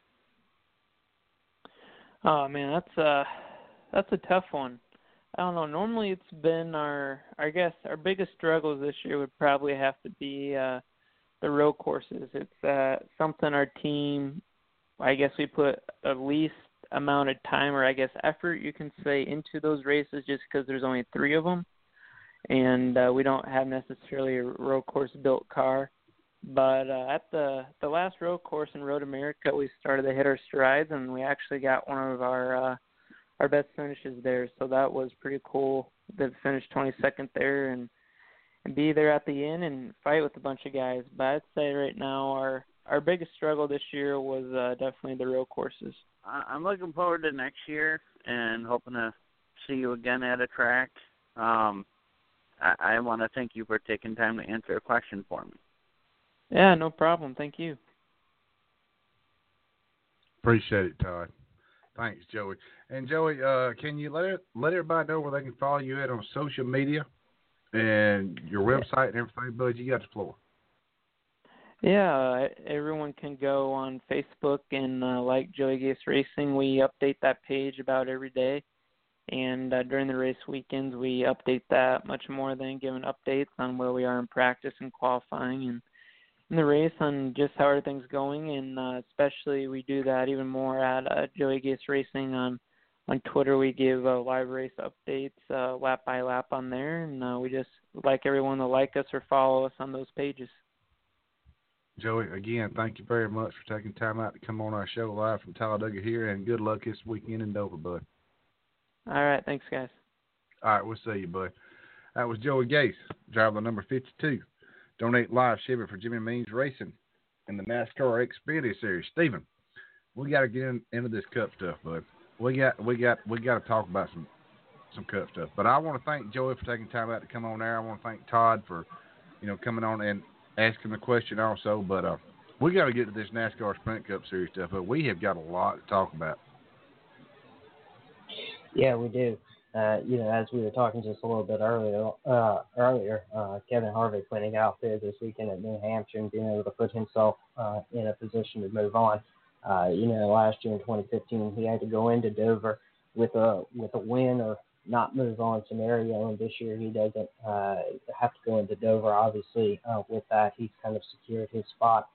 Oh man, that's a tough one. I don't know. Normally, it's been our biggest struggles this year would probably have to be the road courses. It's something our team, I guess, we put the least amount of time, or I guess effort you can say, into those races, just because there's only 3 of them, and we don't have necessarily a road course built car. But at the last road course in Road America, we started to hit our strides, and we actually got one of our best finishes there. So that was pretty cool to finish 22nd there and be there at the end and fight with a bunch of guys. But I'd say right now our biggest struggle this year was definitely the road courses. I'm looking forward to next year and hoping to see you again at a track. I want to thank you for taking time to answer a question for me. Yeah, no problem. Thank you. Appreciate it, Todd. Thanks, Joey. And Joey, can you let everybody know where they can follow you at on social media and your website and everything, bud? You got the floor. Yeah, everyone can go on Facebook and like Joey Gase Racing. We update that page about every day. And during the race weekends, we update that much more than giving updates on where we are in practice and qualifying and in the race on just how everything's going. And especially we do that even more at Joey Gase Racing on Twitter. We give live race updates lap by lap on there. And we just like everyone to like us or follow us on those pages. Joey, again, thank you very much for taking time out to come on our show live from Talladega here, and good luck this weekend in Dover, bud. All right, thanks, guys. All right, we'll see you, bud. That was Joey Gase, driver number 52. Donate live Chevy for Jimmy Means Racing in the NASCAR Xfinity Series. Stephen, we got to get into this Cup stuff, bud. We got to talk about some Cup stuff. But I want to thank Joey for taking time out to come on there. I want to thank Todd for, coming on and asking the question also, but we got to get to this NASCAR Sprint Cup Series stuff. But we have got a lot to talk about. Yeah, we do. As we were talking just a little bit earlier, Kevin Harvick winning out there this weekend at New Hampshire and being able to put himself in a position to move on. Last year in 2015, he had to go into Dover with a win or not move on scenario, and this year he doesn't have to go into Dover. Obviously, with that, he's kind of secured his spot.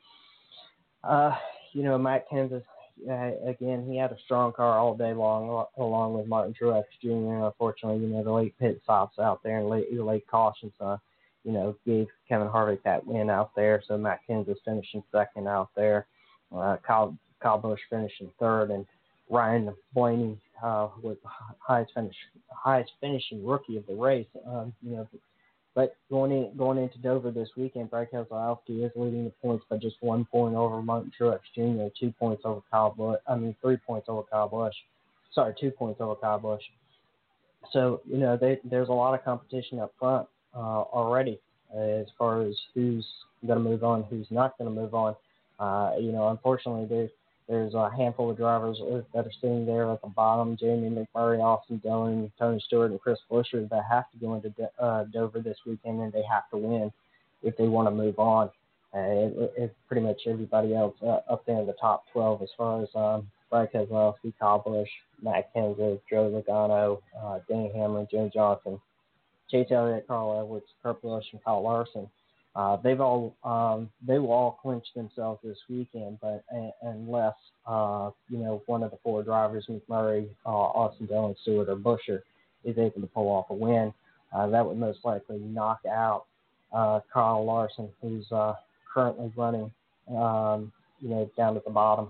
Matt Kenseth, again, he had a strong car all day long, along with Martin Truex Jr. Unfortunately, the late pit stops out there and late cautions, gave Kevin Harvick that win out there. So Matt Kenseth finishing second out there. Kyle Busch finishing third, and Ryan Blaney was the highest finishing rookie of the race. But going into Dover this weekend, Brad Keselowski is leading the points by just 1 point over Martin Truex Jr., 2 points over Kyle Busch. 3 points over Kyle Busch. Sorry, 2 points over Kyle Busch. So, there's a lot of competition up front already as far as who's going to move on, who's not going to move on. Unfortunately, there's a handful of drivers that are sitting there at the bottom, Jamie McMurray, Austin Dillon, Tony Stewart, and Chris Buescher, that have to go into Dover this weekend, and they have to win if they want to move on. It's pretty much everybody else up there in the top 12 as far as Brad Keselowski, Kyle Busch, Matt Kenseth, Joe Logano, Danny Hamlin, Joe Johnson, Chase Elliott, Carl Edwards, Kurt Busch, and Kyle Larson. They will all clinch themselves this weekend, but unless one of the four drivers, McMurray, Austin Dillon, Stewart, or Buescher, is able to pull off a win, that would most likely knock out Kyle Larson, who's currently running down at the bottom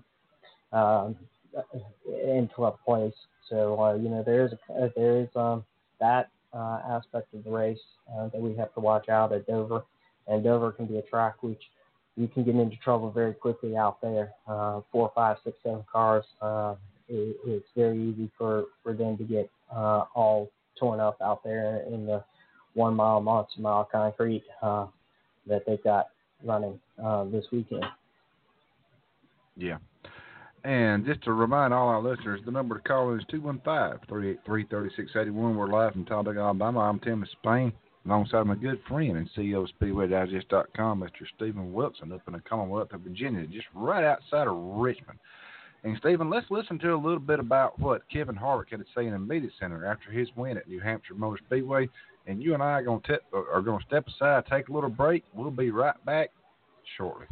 in 12th place. So there is that aspect of the race that we have to watch out at Dover. And Dover can be a track which you can get into trouble very quickly out there. 4, 5, 6, 7 cars. It's very easy for them to get all torn up out there in the 1 mile, monster mile concrete that they've got running this weekend. Yeah. And just to remind all our listeners, the number to call is 215-383-3681. We're live from Talladega, Alabama. I'm Tim Spain, alongside my good friend and CEO of SpeedwayDigest.com, Mr. Stephen Wilson, up in the Commonwealth of Virginia, just right outside of Richmond. And, Stephen, let's listen to a little bit about what Kevin Harvick had to say in the media center after his win at New Hampshire Motor Speedway. And you and I are going to step aside, take a little break. We'll be right back shortly.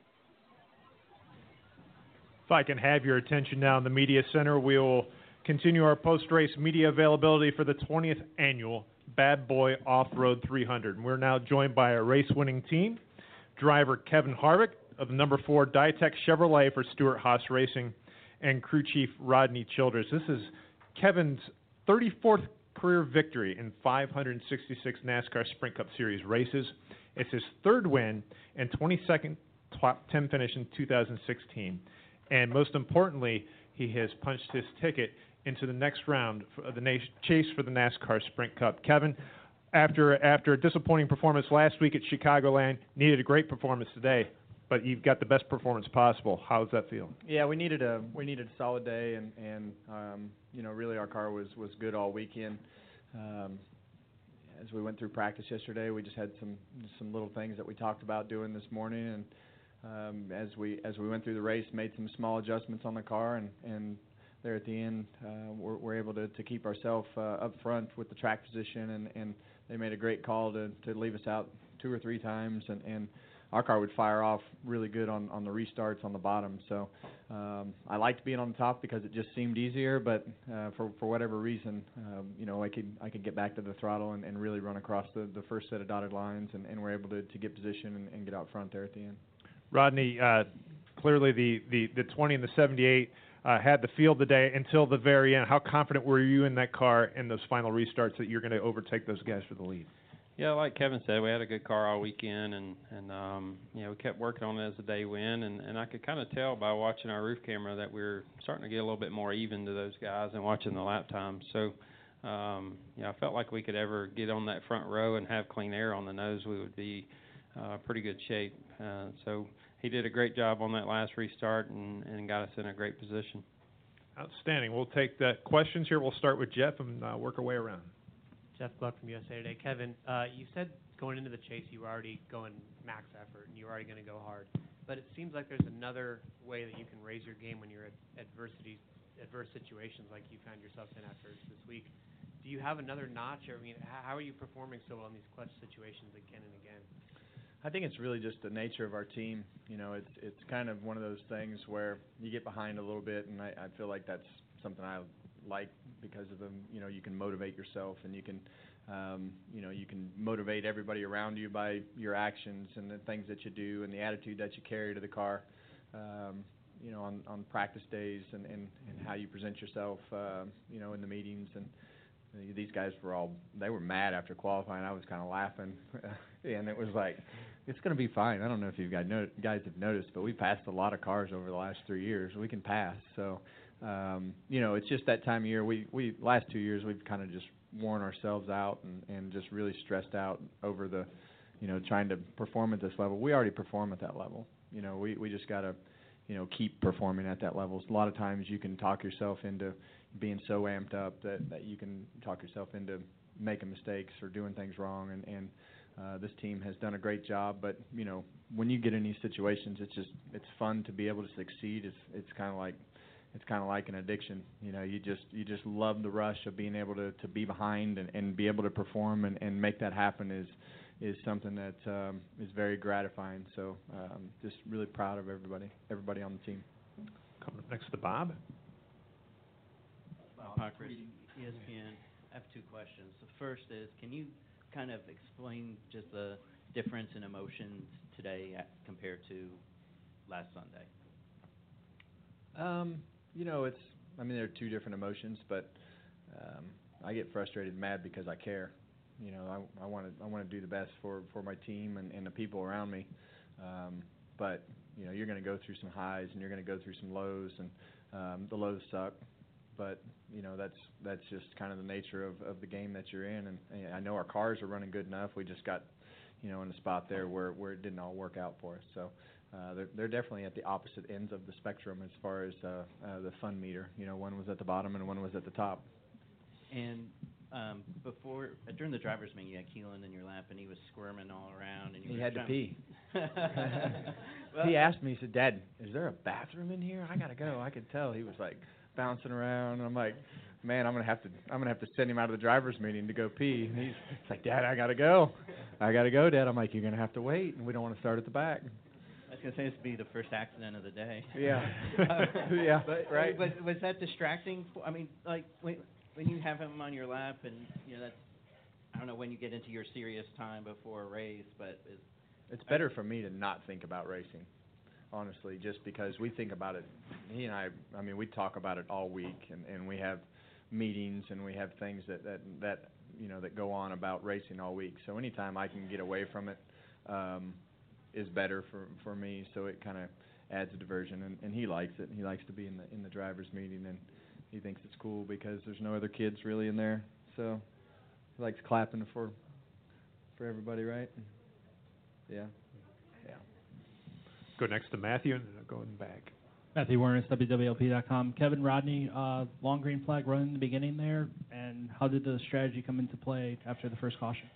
If I can have your attention now in the media center, we'll continue our post-race media availability for the 20th annual Bad Boy Off-Road 300. And we're now joined by a race-winning team, driver Kevin Harvick of the number 4 Diatec Chevrolet for Stewart-Haas Racing, and crew chief Rodney Childers. This is Kevin's 34th career victory in 566 NASCAR Sprint Cup Series races. It's his 3rd win and 22nd top 10 finish in 2016. And most importantly, he has punched his ticket into the next round of the chase for the NASCAR Sprint Cup. Kevin, after a disappointing performance last week at Chicagoland, needed a great performance today, but you've got the best performance possible. How does that feel? Yeah, we needed a solid day, and really our car was good all weekend. As we went through practice yesterday, we just had some little things that we talked about doing this morning, and as we went through the race, made some small adjustments on the car, and there at the end, we're able to keep ourselves up front with the track position, and they made a great call to leave us out 2 or 3 times, and our car would fire off really good on the restarts on the bottom. So I liked being on the top because it just seemed easier, but for whatever reason, I could get back to the throttle and really run across the first set of dotted lines, and we're able to get position and get out front there at the end. Rodney, clearly the 20 and the 78 had the field today until the very end. How confident were you in that car in those final restarts that you're going to overtake those guys for the lead? Yeah, like Kevin said, we had a good car all weekend, and we kept working on it as the day went, and I could kind of tell by watching our roof camera that we were starting to get a little bit more even to those guys and watching the lap time. So, I felt like we could ever get on that front row and have clean air on the nose, we would be pretty good shape. So he did a great job on that last restart and got us in a great position. Outstanding. We'll take the questions here. We'll start with Jeff and work our way around. Jeff Gluck from USA Today. Kevin, you said going into the chase you were already going max effort and you were already going to go hard. But it seems like there's another way that you can raise your game when you're at adverse situations like you found yourself in after this week. Do you have another notch? Or, I mean, how are you performing so well in these clutch situations again and again? I think it's really just the nature of our team. It's kind of one of those things where you get behind a little bit, and I feel like that's something I like because of you can motivate yourself, and you can motivate everybody around you by your actions and the things that you do and the attitude that you carry to the car, on practice days and how you present yourself, in the meetings. And these guys they were mad after qualifying. I was kind of laughing, and it was like, it's going to be fine. I don't know if you guys have noticed, but we passed a lot of cars over the last 3 years. We can pass. So It's just that time of year. We last 2 years we've kind of just worn ourselves out and just really stressed out over the, trying to perform at this level. We already perform at that level. We just got to, keep performing at that level. A lot of times you can talk yourself into being so amped up that you can talk yourself into making mistakes or doing things wrong. And this team has done a great job. But, when you get in these situations, it's fun to be able to succeed. It's kind of like an addiction. You just love the rush of being able to be behind and be able to perform and make that happen is something that is very gratifying. So just really proud of everybody on the team. Coming up next to Bob. Bob Pockris, ESPN. I have two questions. The first is, can you kind of explain just the difference in emotions today compared to last Sunday? There are two different emotions, but I get frustrated, mad because I care. I want to do the best for my team and the people around me. But you're going to go through some highs and you're going to go through some lows, and the lows suck. But that's just kind of the nature of the game that you're in. And I know our cars are running good enough. We just got in a spot there where it didn't all work out for us. So they're definitely at the opposite ends of the spectrum as far as the fun meter. One was at the bottom and one was at the top. And during the driver's meeting, you had Keelan in your lap, and he was squirming all around. And he had to pee. Well, he asked me, he said, "Dad, is there a bathroom in here? I gotta go." I could tell he was like bouncing around. I'm like, man, I'm gonna have to send him out of the driver's meeting to go pee. And he's like, "Dad, I gotta go, Dad." I'm like, "You're gonna have to wait, and we don't want to start at the back." I was gonna say this would be the first accident of the day. Yeah. Yeah. But, right. But was that distracting? When you have him on your lap, and that's, I don't know when you get into your serious time before a race, but it's better for me to not think about racing, honestly, just because we think about it. He and I we talk about it all week, and we have meetings and we have things that go on about racing all week. So anytime I can get away from it is better for me. So it kind of adds a diversion, and he likes it. He likes to be in the driver's meeting, and he thinks it's cool because there's no other kids really in there. So he likes clapping for everybody, right? Yeah. Go next to Matthew, and then I'll go in the back. Matthew Wernis, WWLP.com. Kevin Rodney, long green flag run in the beginning there, and how did the strategy come into play after the first caution?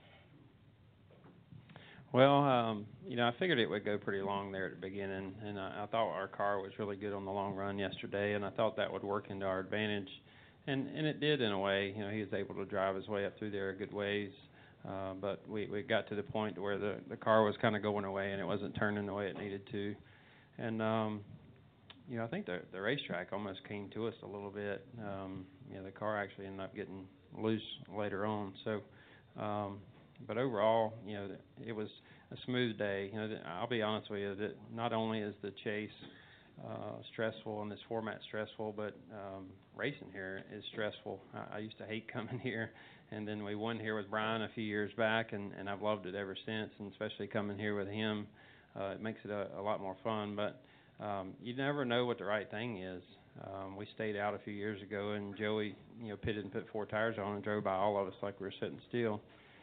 Well, I figured it would go pretty long there at the beginning, and I thought our car was really good on the long run yesterday, and I thought that would work into our advantage, and it did in a way. He was able to drive his way up through there a good ways, but we got to the point where the car was kind of going away, and it wasn't turning the way it needed to, and I think the racetrack almost came to us a little bit. The car actually ended up getting loose later on, so. But overall, it was a smooth day. I'll be honest with you that not only is the chase stressful and this format stressful, but racing here is stressful. I used to hate coming here, and then we won here with Brian a few years back, and I've loved it ever since, and especially coming here with him, it makes it a lot more fun. But you never know what the right thing is. We stayed out a few years ago, and Joey, pitted and put 4 tires on and drove by all of us like we were sitting still.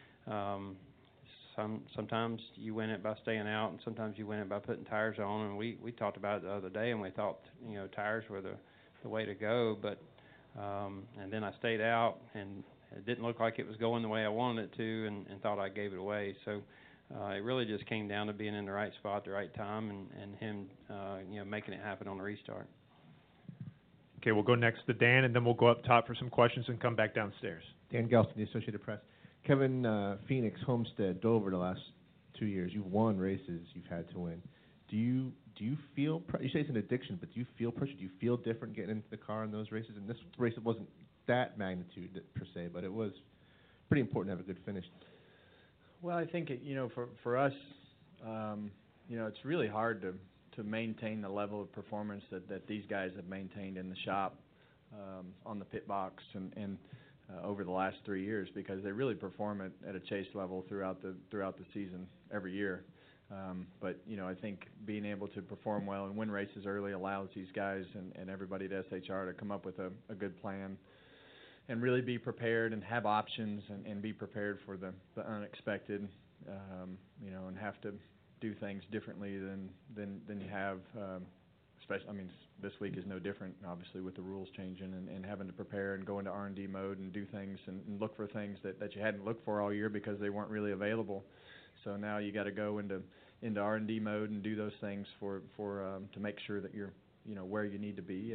Sometimes you win it by staying out, and sometimes you win it by putting tires on. And we talked about it the other day, and we thought tires were the way to go. But and then I stayed out, and it didn't look like it was going the way I wanted it to, and thought I gave it away. So it really just came down to being in the right spot at the right time, and him making it happen on the restart. Okay, we'll go next to Dan, and then we'll go up top for some questions and come back downstairs. Dan Gelston, the Associated Press. Kevin, Phoenix, Homestead, Dover the last 2 years. You've won races you've had to win. Do you feel, you say it's an addiction, but do you feel pressure? Do you feel different getting into the car in those races? And this race, it wasn't that magnitude per se, but it was pretty important to have a good finish. Well, I think, for us, it's really hard to maintain the level of performance that these guys have maintained in the shop, on the pit box, and over the last 3 years, because they really perform at a chase level throughout the season every year. But, I think being able to perform well and win races early allows these guys and everybody at SHR to come up with a good plan and really be prepared and have options and be prepared for the unexpected, and have to do things differently than you have, especially, this week is no different, obviously, with the rules changing and having to prepare and go into R&D mode and do things and look for things that you hadn't looked for all year because they weren't really available. So now you got to go into R&D mode and do those things for to make sure that you're where you need to be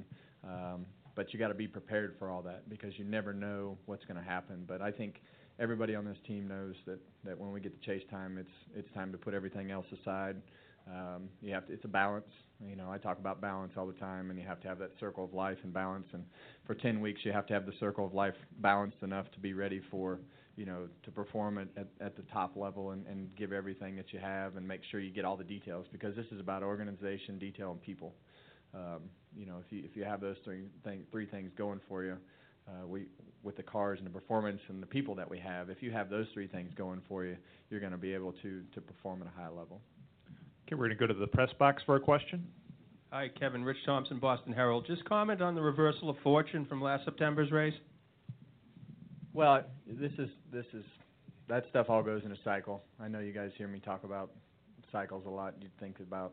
but you got to be prepared for all that because you never know what's going to happen. But I think everybody on this team knows that when we get to chase time, it's time to put everything else aside. It's a balance. I talk about balance all the time, and you have to have that circle of life and balance. And for 10 weeks, you have to have the circle of life balanced enough to be ready for, to perform at the top level and give everything that you have and make sure you get all the details because this is about organization, detail, and people. If you have those three things going for you, with the cars and the performance and the people that we have, if you have those three things going for you, you're going to be able to perform at a high level. Okay, we're going to go to the press box for a question. Hi, Kevin. Rich Thompson, Boston Herald. Just comment on the reversal of fortune from last September's race. Well, this is that stuff all goes in a cycle. I know you guys hear me talk about cycles a lot. You think about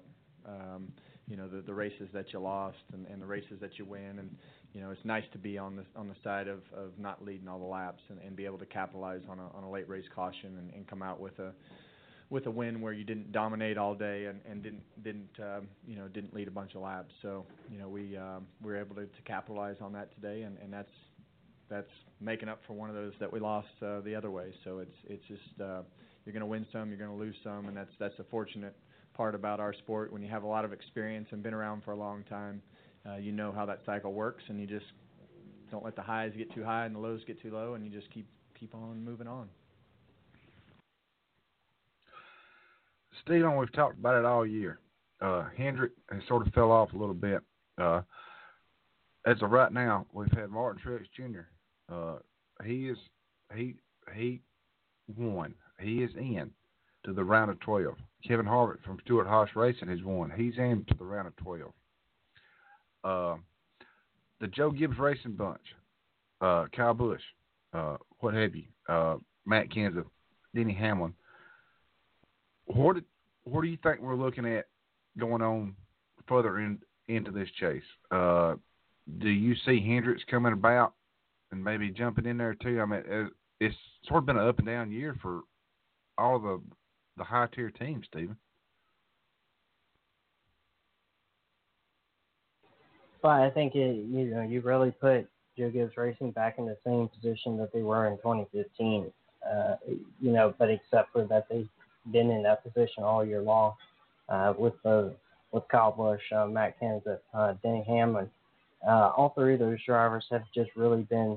the races that you lost and the races that you win, and it's nice to be on the side of not leading all the laps and be able to capitalize on a late race caution and come out with a win where you didn't dominate all day and didn't lead a bunch of laps. So we were able to capitalize on that today, and that's making up for one of those that we lost the other way. So it's just you're going to win some, you're going to lose some, and that's the fortunate part about our sport. When you have a lot of experience and been around for a long time, you know how that cycle works, and you just don't let the highs get too high and the lows get too low, and you just keep on moving on. Stephen, we've talked about it all year. Hendrick has sort of fell off a little bit. As of right now, we've had Martin Truex Jr. He won. He is in to the round of 12. Kevin Harvick from Stewart Haas Racing has won. He's in to the round of 12. The Joe Gibbs Racing bunch, Kyle Busch, what have you, Matt Kenseth, Denny Hamlin. What do you think we're looking at going on further into this chase? Do you see Hendricks coming about and maybe jumping in there too? It's sort of been an up and down year for all the high tier teams, Stephen. Well, I think you really put Joe Gibbs Racing back in the same position that they were in 2015. But except for that they've been in that position all year long with Kyle Busch, Matt Kenseth, Denny Hamlin. All three of those drivers have just really been,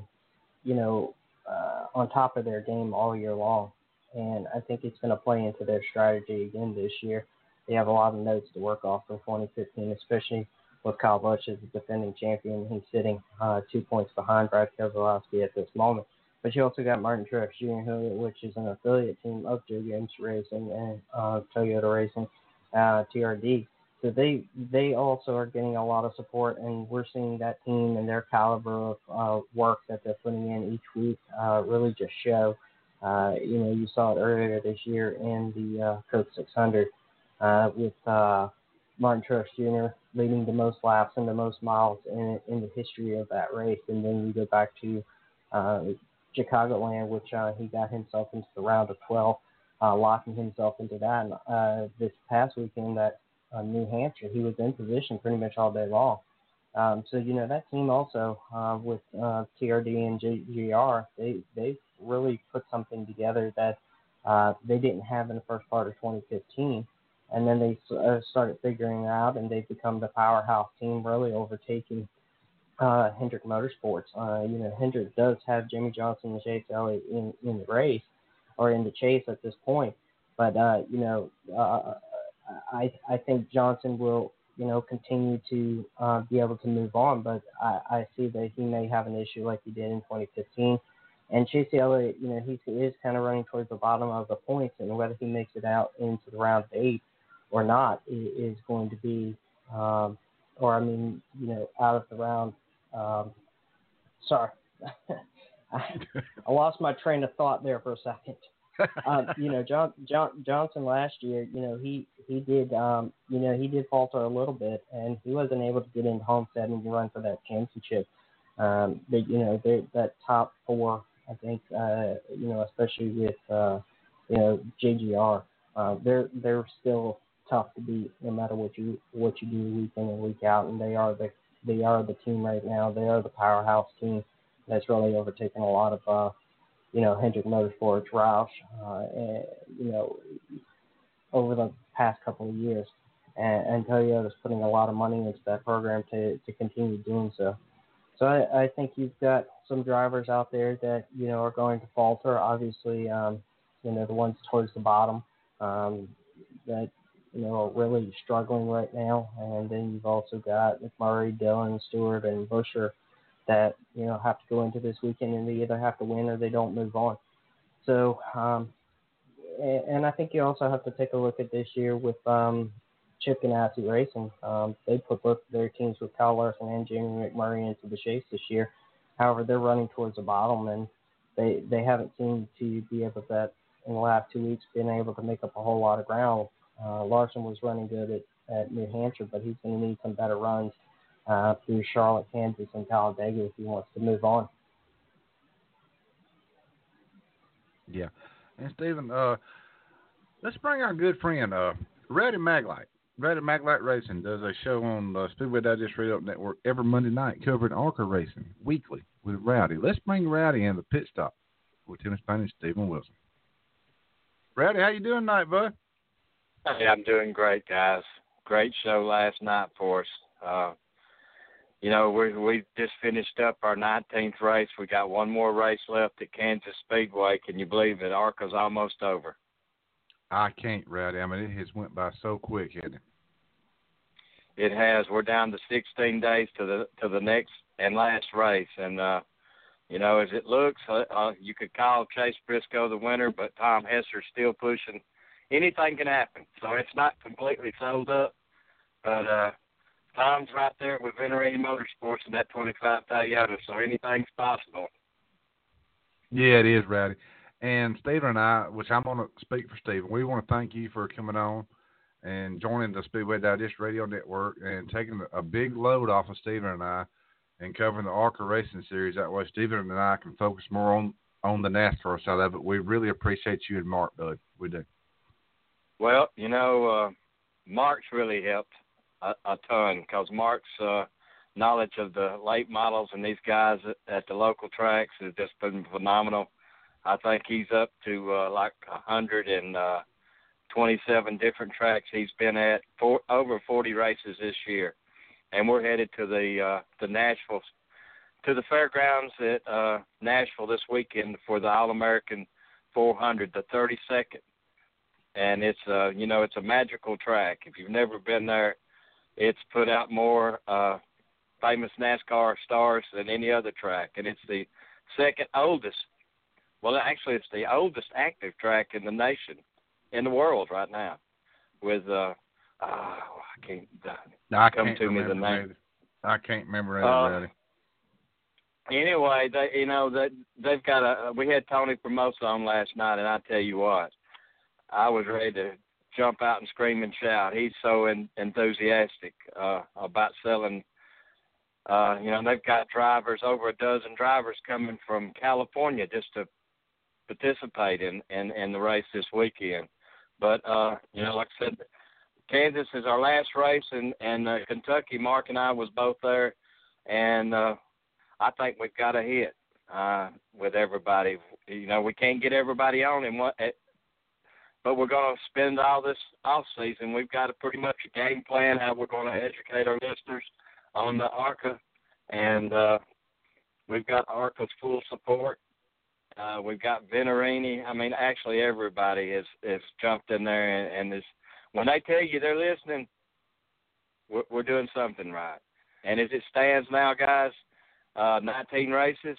on top of their game all year long. And I think it's going to play into their strategy again this year. They have a lot of notes to work off from 2015, especially with Kyle Busch as the defending champion. He's sitting 2 points behind Brad Keselowski at this moment. But you also got Martin Truex Jr., which is an affiliate team of Joe Gibbs Racing and Toyota Racing, TRD. So they also are getting a lot of support, and we're seeing that team and their caliber of work that they're putting in each week really just show. You saw it earlier this year in the Coke 600 with Martin Truex Jr. leading the most laps and the most miles in the history of that race. And then you go back to Chicagoland, which he got himself into the round of 12, locking himself into that. And this past weekend at New Hampshire, he was in position pretty much all day long. So that team also with TRD and GR, they really put something together that they didn't have in the first part of 2015. And then they started figuring it out, and they've become the powerhouse team, really overtaking Hendrick Motorsports. Hendrick does have Jimmy Johnson and Chase Elliott in the race, or in the chase at this point. But, I think Johnson will, continue to be able to move on. But I see that he may have an issue like he did in 2015 And Chase Elliott, he is kind of running towards the bottom of the points, and whether he makes it out into the round of 8 or not is going to be, out of the round. Sorry, I lost my train of thought there for a second. Johnson last year, he did falter a little bit, and he wasn't able to get into Homestead and run for that championship. That top 4, I think, especially with, JGR, they're still tough to beat no matter what you do week in and week out, and they are the team right now. They are the powerhouse team that's really overtaken a lot of, Hendrick Motorsports, Roush, over the past couple of years. And Toyota's putting a lot of money into that program to continue doing so. So I think you've got some drivers out there that, are going to falter. Obviously, the ones towards the bottom that, are really struggling right now. And then you've also got McMurray, Dillon, Stewart, and Busher that, have to go into this weekend and they either have to win or they don't move on. So, and I think you also have to take a look at this year with Chip Ganassi Racing. They put both of their teams with Kyle Larson and Jamie McMurray into the chase this year. However, they're running towards the bottom, and they haven't seemed to be able to, in the last 2 weeks, been able to make up a whole lot of ground. Larson was running good at New Hampshire, but he's going to need some better runs through Charlotte, Kansas, and Talladega if he wants to move on. Yeah. And, Stephen, let's bring our good friend, Rowdy Maglite. Rowdy Maglite Racing does a show on the Speedway Digest Radio Network every Monday night covering ARCA racing weekly with Rowdy. Let's bring Rowdy in the pit stop with Tim Spain and Stephen Wilson. Rowdy, how you doing tonight, bud? Hey, I'm doing great, guys. Great show last night for us. We just finished up our 19th race. We got one more race left at Kansas Speedway. Can you believe it? ARCA's almost over. I can't, Rowdy. I mean, it has went by so quick, hasn't it? It has. We're down to 16 days to the next and last race, and as it looks, you could call Chase Briscoe the winner, but Tom Hesser's still pushing. Anything can happen, so it's not completely sold up. But Tom's right there with Venerini Motorsports in that 25 Toyota, so anything's possible. Yeah, it is, Rowdy. And Stephen and I, which I'm going to speak for Stephen, we want to thank you for coming on and joining the Speedway Digest Radio Network and taking a big load off of Stephen and I and covering the ARCA Racing Series. That way Stephen and I can focus more on the NASCAR side of it. We really appreciate you and Mark, bud. We do. Well, Mark's really helped a ton because Mark's knowledge of the late models and these guys at the local tracks has just been phenomenal. I think he's up to like 127 different tracks he's been at, over 40 races this year. And we're headed to the Nashville, to the fairgrounds at Nashville this weekend for the All-American 400, the 32nd. And it's it's a magical track. If you've never been there, it's put out more famous NASCAR stars than any other track. And it's the second oldest. Well, actually, it's the oldest active track in the nation, in the world right now, with I can't to me the name. I can't remember it. Anyway, they've got we had Tony Promosa on last night, and I tell you what, I was ready to jump out and scream and shout. He's so enthusiastic about selling. They've got drivers, over a dozen drivers coming from California just to participate in the race this weekend. But, like I said, Kansas is our last race, and Kentucky, Mark and I was both there, and I think we've got a hit with everybody. We can't get everybody on, but we're going to spend all this off season. We've got a pretty much a game plan how we're going to educate our listeners on the ARCA, and we've got ARCA's full support. We've got Venerini. I mean, actually everybody has jumped in there, and when they tell you they're listening, we're doing something right. And as it stands now, guys, 19 races,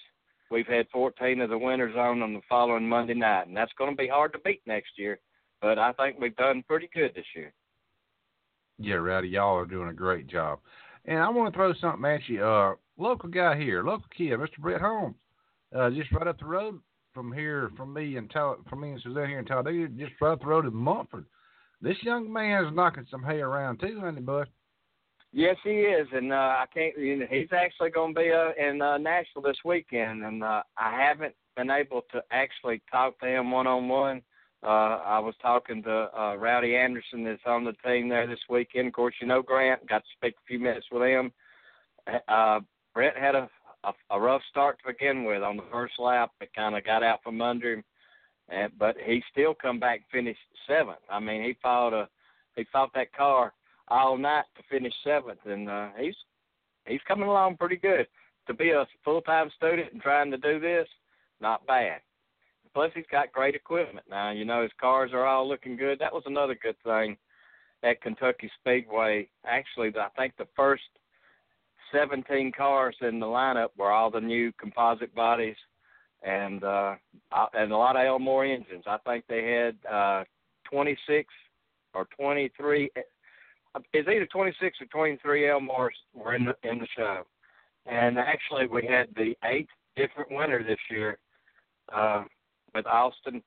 we've had 14 of the winners on the following Monday night, and that's going to be hard to beat next year. But I think we've done pretty good this year. Yeah, Rowdy, y'all are doing a great job. And I want to throw something at you. Local guy here, local kid, Mr. Brett Holmes, just right up the road from me and Suzanne here in Talladega, just right up the road in Mumford. This young man's knocking some hay around too, isn't he, bud? Yes, he is, and he's actually going to be in Nashville this weekend, and I haven't been able to actually talk to him one-on-one. I was talking to Rowdy Anderson that's on the team there this weekend. Of course, you know Grant. Got to speak a few minutes with him. Brett had a rough start to begin with on the first lap. It kind of got out from under him, but he still come back and finished seventh. I mean, he fought that car all night to finish seventh, and he's coming along pretty good. To be a full-time student and trying to do this, not bad. Plus, he's got great equipment now. You know, his cars are all looking good. That was another good thing at Kentucky Speedway. Actually, I think the first 17 cars in the lineup were all the new composite bodies and a lot of Elmore engines. I think they had 26 or 23. It's either 26 or 23 Elmores were in the show. And actually, we had the 8th different winner this year. With Austin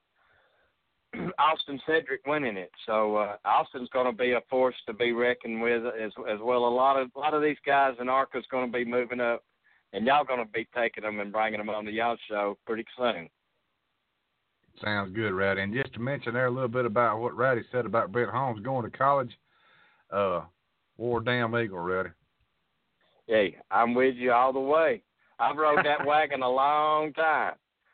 Cedric winning it, so Austin's going to be a force to be reckoned with as well. A lot of these guys in ARCA's going to be moving up, and y'all going to be taking them and bringing them on to y'all's show pretty soon. Sounds good, Rowdy. And just to mention there a little bit about what Rowdy said about Brett Holmes going to college, war damn eagle, Rowdy. Hey, I'm with you all the way. I've rode that wagon a long time.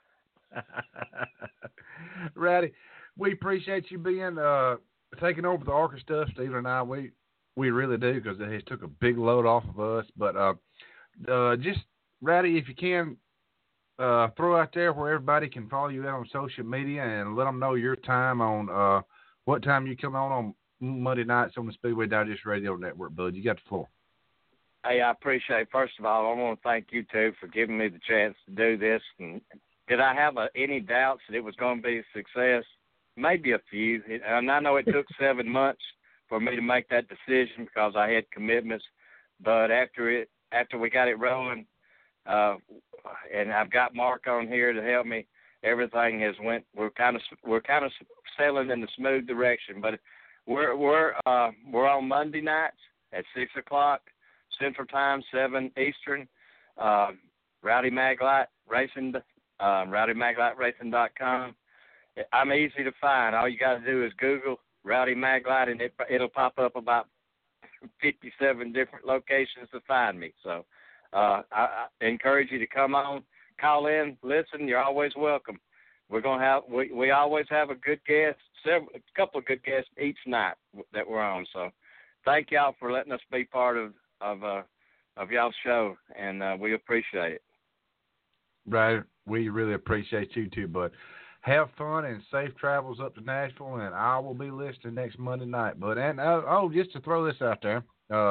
Rowdy, we appreciate you being taking over the ARCA stuff. Stephen and I, we really do, because it has took a big load off of us. But just, Rowdy, if you can, throw out there where everybody can follow you out on social media and let them know your time on what time you come on Monday nights on the Speedway Digest Radio Network, bud. You got the floor. Hey, I appreciate, first of all, I want to thank you two for giving me the chance to do this. And did I have any doubts that it was going to be a success? Maybe a few. And I know it took 7 months for me to make that decision because I had commitments. But after we got it rolling, and I've got Mark on here to help me, everything has went. We're kind of sailing in the smooth direction. But we're on Monday nights at 6:00 Central Time, 7 Eastern. Rowdy Maglite Racing. RowdyMagliteRacing.com. I'm easy to find. All you got to do is Google Rowdy Maglite, and it'll pop up about 57 different locations to find me. So I encourage you to come on, call in, listen. You're always welcome. We're gonna have we always have a good guest, a couple of good guests each night that we're on. So thank y'all for letting us be part of y'all's show, and we appreciate it. Right. We really appreciate you too, bud. Have fun and safe travels up to Nashville, and I will be listening next Monday night, bud. And just to throw this out there,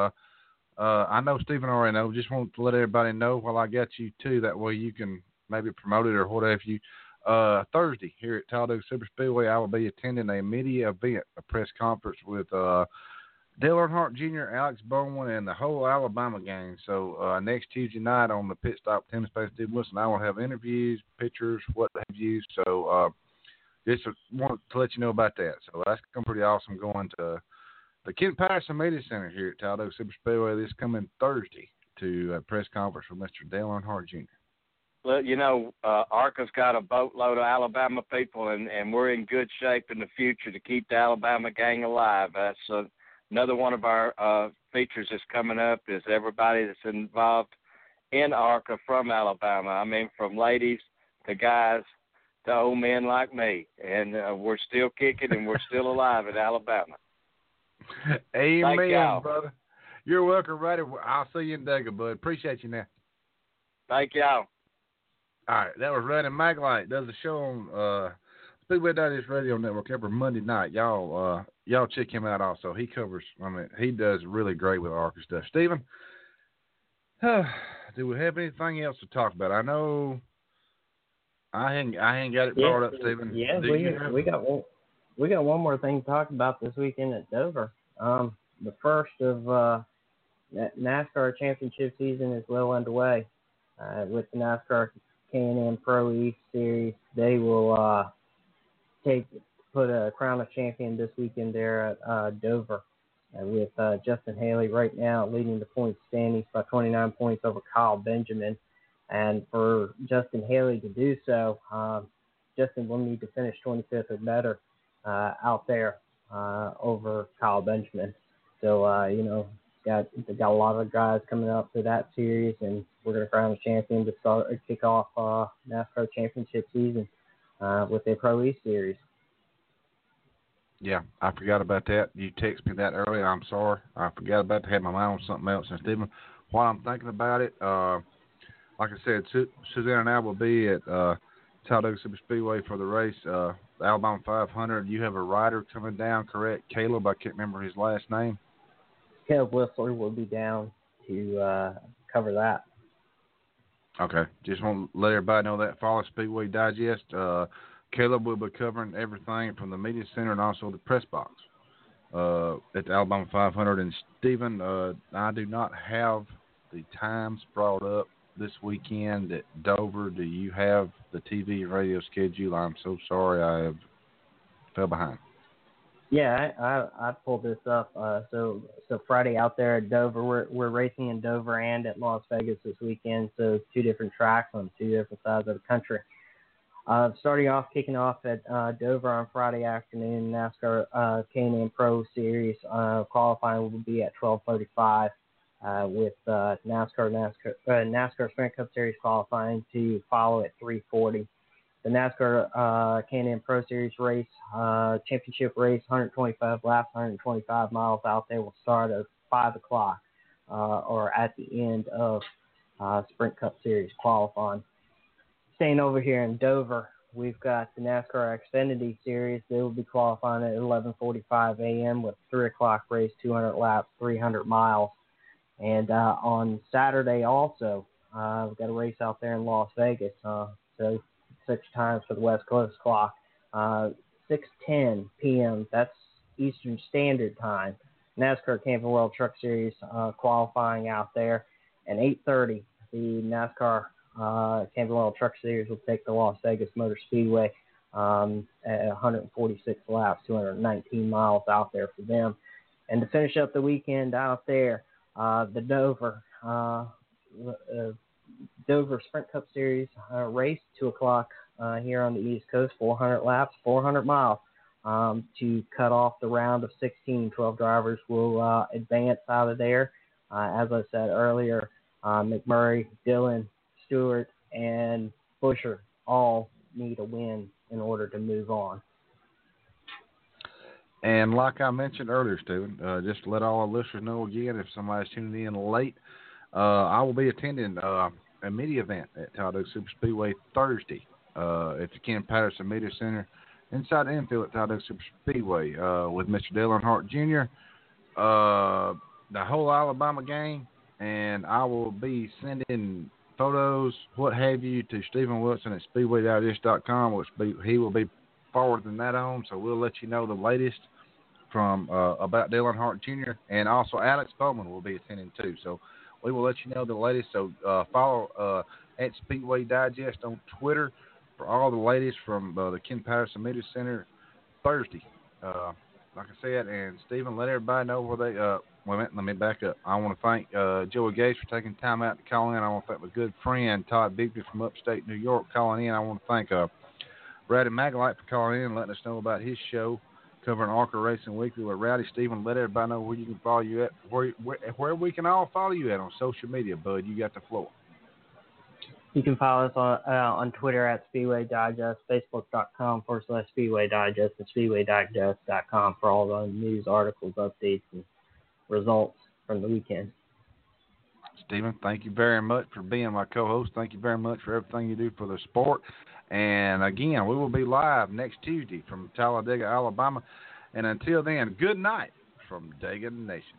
I know Stephen already knows. Just want to let everybody know while I got you too. That way you can maybe promote it or whatever. Thursday here at Talladega Super Speedway, I will be attending a media event, a press conference with Dale Earnhardt Jr., Alex Bowman, and the whole Alabama gang. So next Tuesday night on the Pit Stop Tennis Space, Steve Wilson, I will have interviews, pictures, what have you. So just wanted to let you know about that. So that's going to be pretty awesome, going to the Ken Patterson Media Center here at Talladega Super Speedway this coming Thursday to a press conference with Mr. Dale Earnhardt Jr. Well, you know, ARCA's got a boatload of Alabama people, and we're in good shape in the future to keep the Alabama gang alive. That's another one of our features that's coming up is everybody that's involved in ARCA from Alabama. I mean, from ladies to guys to old men like me. And we're still kicking and we're still alive in Alabama. Amen, brother. You're welcome, Roddy. I'll see you in Dega, bud. Appreciate you now. Thank y'all. All right, that was Rowdy Maglite. Does a show on Speedway Digest Radio Network every Monday night. Y'all check him out also. He covers, he does really great with ARCA stuff. Stephen, do we have anything else to talk about? I know I ain't got it brought up, Stephen. Yeah, we got one more thing to talk about this weekend at Dover. The first of NASCAR championship season is well underway. With the NASCAR K&N Pro East Series, they will put a crown of champion this weekend there at Dover, with Justin Haley right now leading the point standings by 29 points over Kyle Benjamin. And for Justin Haley to do so, Justin will need to finish 25th or better out there over Kyle Benjamin. So, they got a lot of guys coming up to that series, and we're going to crown a champion to kick off NASCAR championship season with the Pro East Series. Yeah, I forgot about that. You texted me that earlier. I'm sorry. I forgot about that. I had my mind on something else. And, Stephen, while I'm thinking about it, like I said, Suzanne and I will be at Talladega Superspeedway for the race, the Alabama 500. You have a rider coming down, correct? Caleb, I can't remember his last name. Caleb Whistler will be down to cover that. Okay. Just want to let everybody know that. Follow Speedway Digest. Caleb will be covering everything from the media center and also the press box at the Alabama 500. And, Stephen, I do not have the times brought up this weekend at Dover. Do you have the TV and radio schedule? I'm so sorry I have fell behind. Yeah, I pulled this up. So Friday out there at Dover, we're racing in Dover and at Las Vegas this weekend. So two different tracks on two different sides of the country. Kicking off at Dover on Friday afternoon, NASCAR K&N Pro Series qualifying will be at 12:35. With NASCAR Sprint Cup Series qualifying to follow at 3:40. The NASCAR K&N Pro Series race, championship race, 125 laps, 125 miles out there will start at 5 o'clock or at the end of Sprint Cup Series qualifying. Staying over here in Dover, we've got the NASCAR Xfinity Series. They will be qualifying at 11:45 a.m. with 3 o'clock race, 200 laps, 300 miles. And on Saturday also, we've got a race out there in Las Vegas. So 6 times for the West Coast clock. 6:10 p.m., that's Eastern Standard Time. NASCAR Camping World Truck Series qualifying out there. And 8:30, the NASCAR Camping World Truck Series will take the Las Vegas Motor Speedway at 146 laps, 219 miles out there for them. And to finish up the weekend out there, the Dover Sprint Cup Series race, 2 o'clock here on the East Coast, 400 laps, 400 miles to cut off the round of 16. 12 drivers will advance out of there. As I said earlier, McMurray, Dillon, Stewart, and Busher all need a win in order to move on. And like I mentioned earlier, Stephen, just to let all our listeners know again, if somebody's tuning in late, I will be attending a media event at Talladega Superspeedway Thursday at the Ken Patterson Media Center inside the infield at Talladega Superspeedway with Mr. Dale Earnhardt Jr., the whole Alabama gang, and I will be sending photos, what have you, to Stephen Wilson at SpeedwayDigest.com, which he will be forwarding that on, so we'll let you know the latest from about Dale Earnhardt Jr., and also Alex Bowman will be attending too, so we will let you know the latest. So follow at Speedway Digest on Twitter for all the latest from the Ken Patterson Media Center Thursday. Like I said, and Stephen, let everybody know where they wait a minute, let me back up. I want to thank Joey Gage for taking time out to call in. I want to thank my good friend Todd Bigby from upstate New York calling in. I want to thank Rowdy Maglite for calling in and letting us know about his show covering ARCA Racing Weekly with Rowdy. Stephen, let everybody know where you can follow you at, where we can all follow you at on social media, bud. You got the floor. You can follow us on Twitter at Speedway Digest, Facebook.com/Speedway Digest, and SpeedwayDigest.com for all the news, articles, updates, and results from the weekend. Stephen, thank you very much for being my co-host. Thank you very much for everything you do for the sport. And again, we will be live next Tuesday from Talladega, Alabama. And until then, good night from Dega Nation.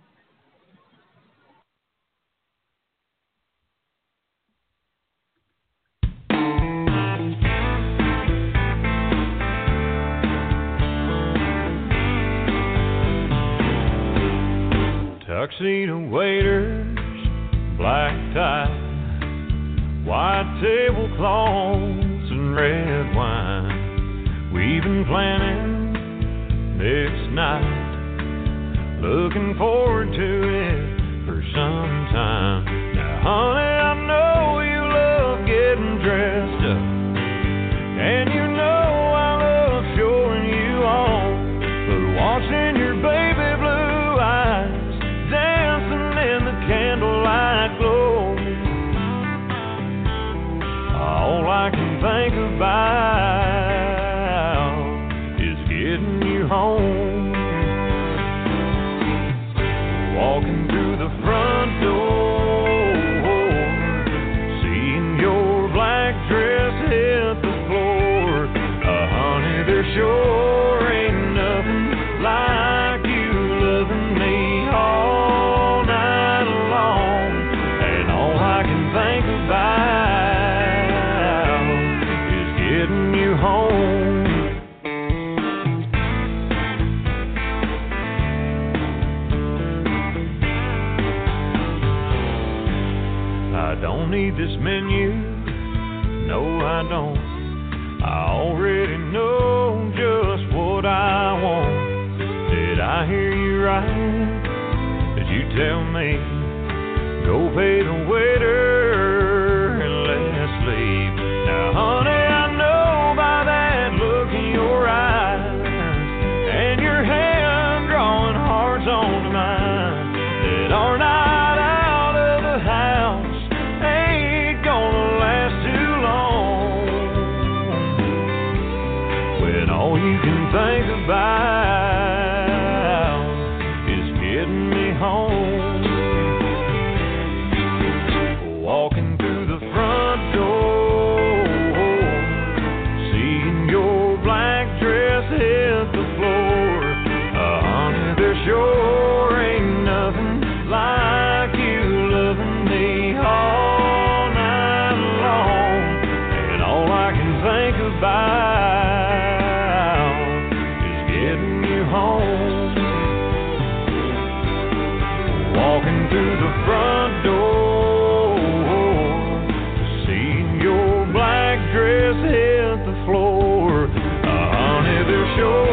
Tuxedo waiters, black tie, white tablecloths and red wine. We've been planning this night, looking forward to it for some time. Now, honey, I know you love getting dressed up, and you know I love showing you on, but watching your baby blue eyes dancing in the candlelight glow, all I can think about is getting you home. Walking through the front door, seeing your black dress hit the floor. Honey, there sure ain't nothing like you loving me all night long. And all I can think about is getting you home. I don't need this menu, no I don't. I already know just what I want. Did I hear you right? Did you tell me, go pay the waiter and let's leave? Now honey, I know by that look in your eyes and your hand drawing hearts onto mine, that our night out of the house ain't gonna last too long, when all you can think about is getting me home. Walking through the front door, seeing your black dress hit the floor. Honey, there sure ain't nothing like you loving me all night long. And all I can think about is getting you home. Walking through the front door, seeing your black dress hit the floor. Honey, there sure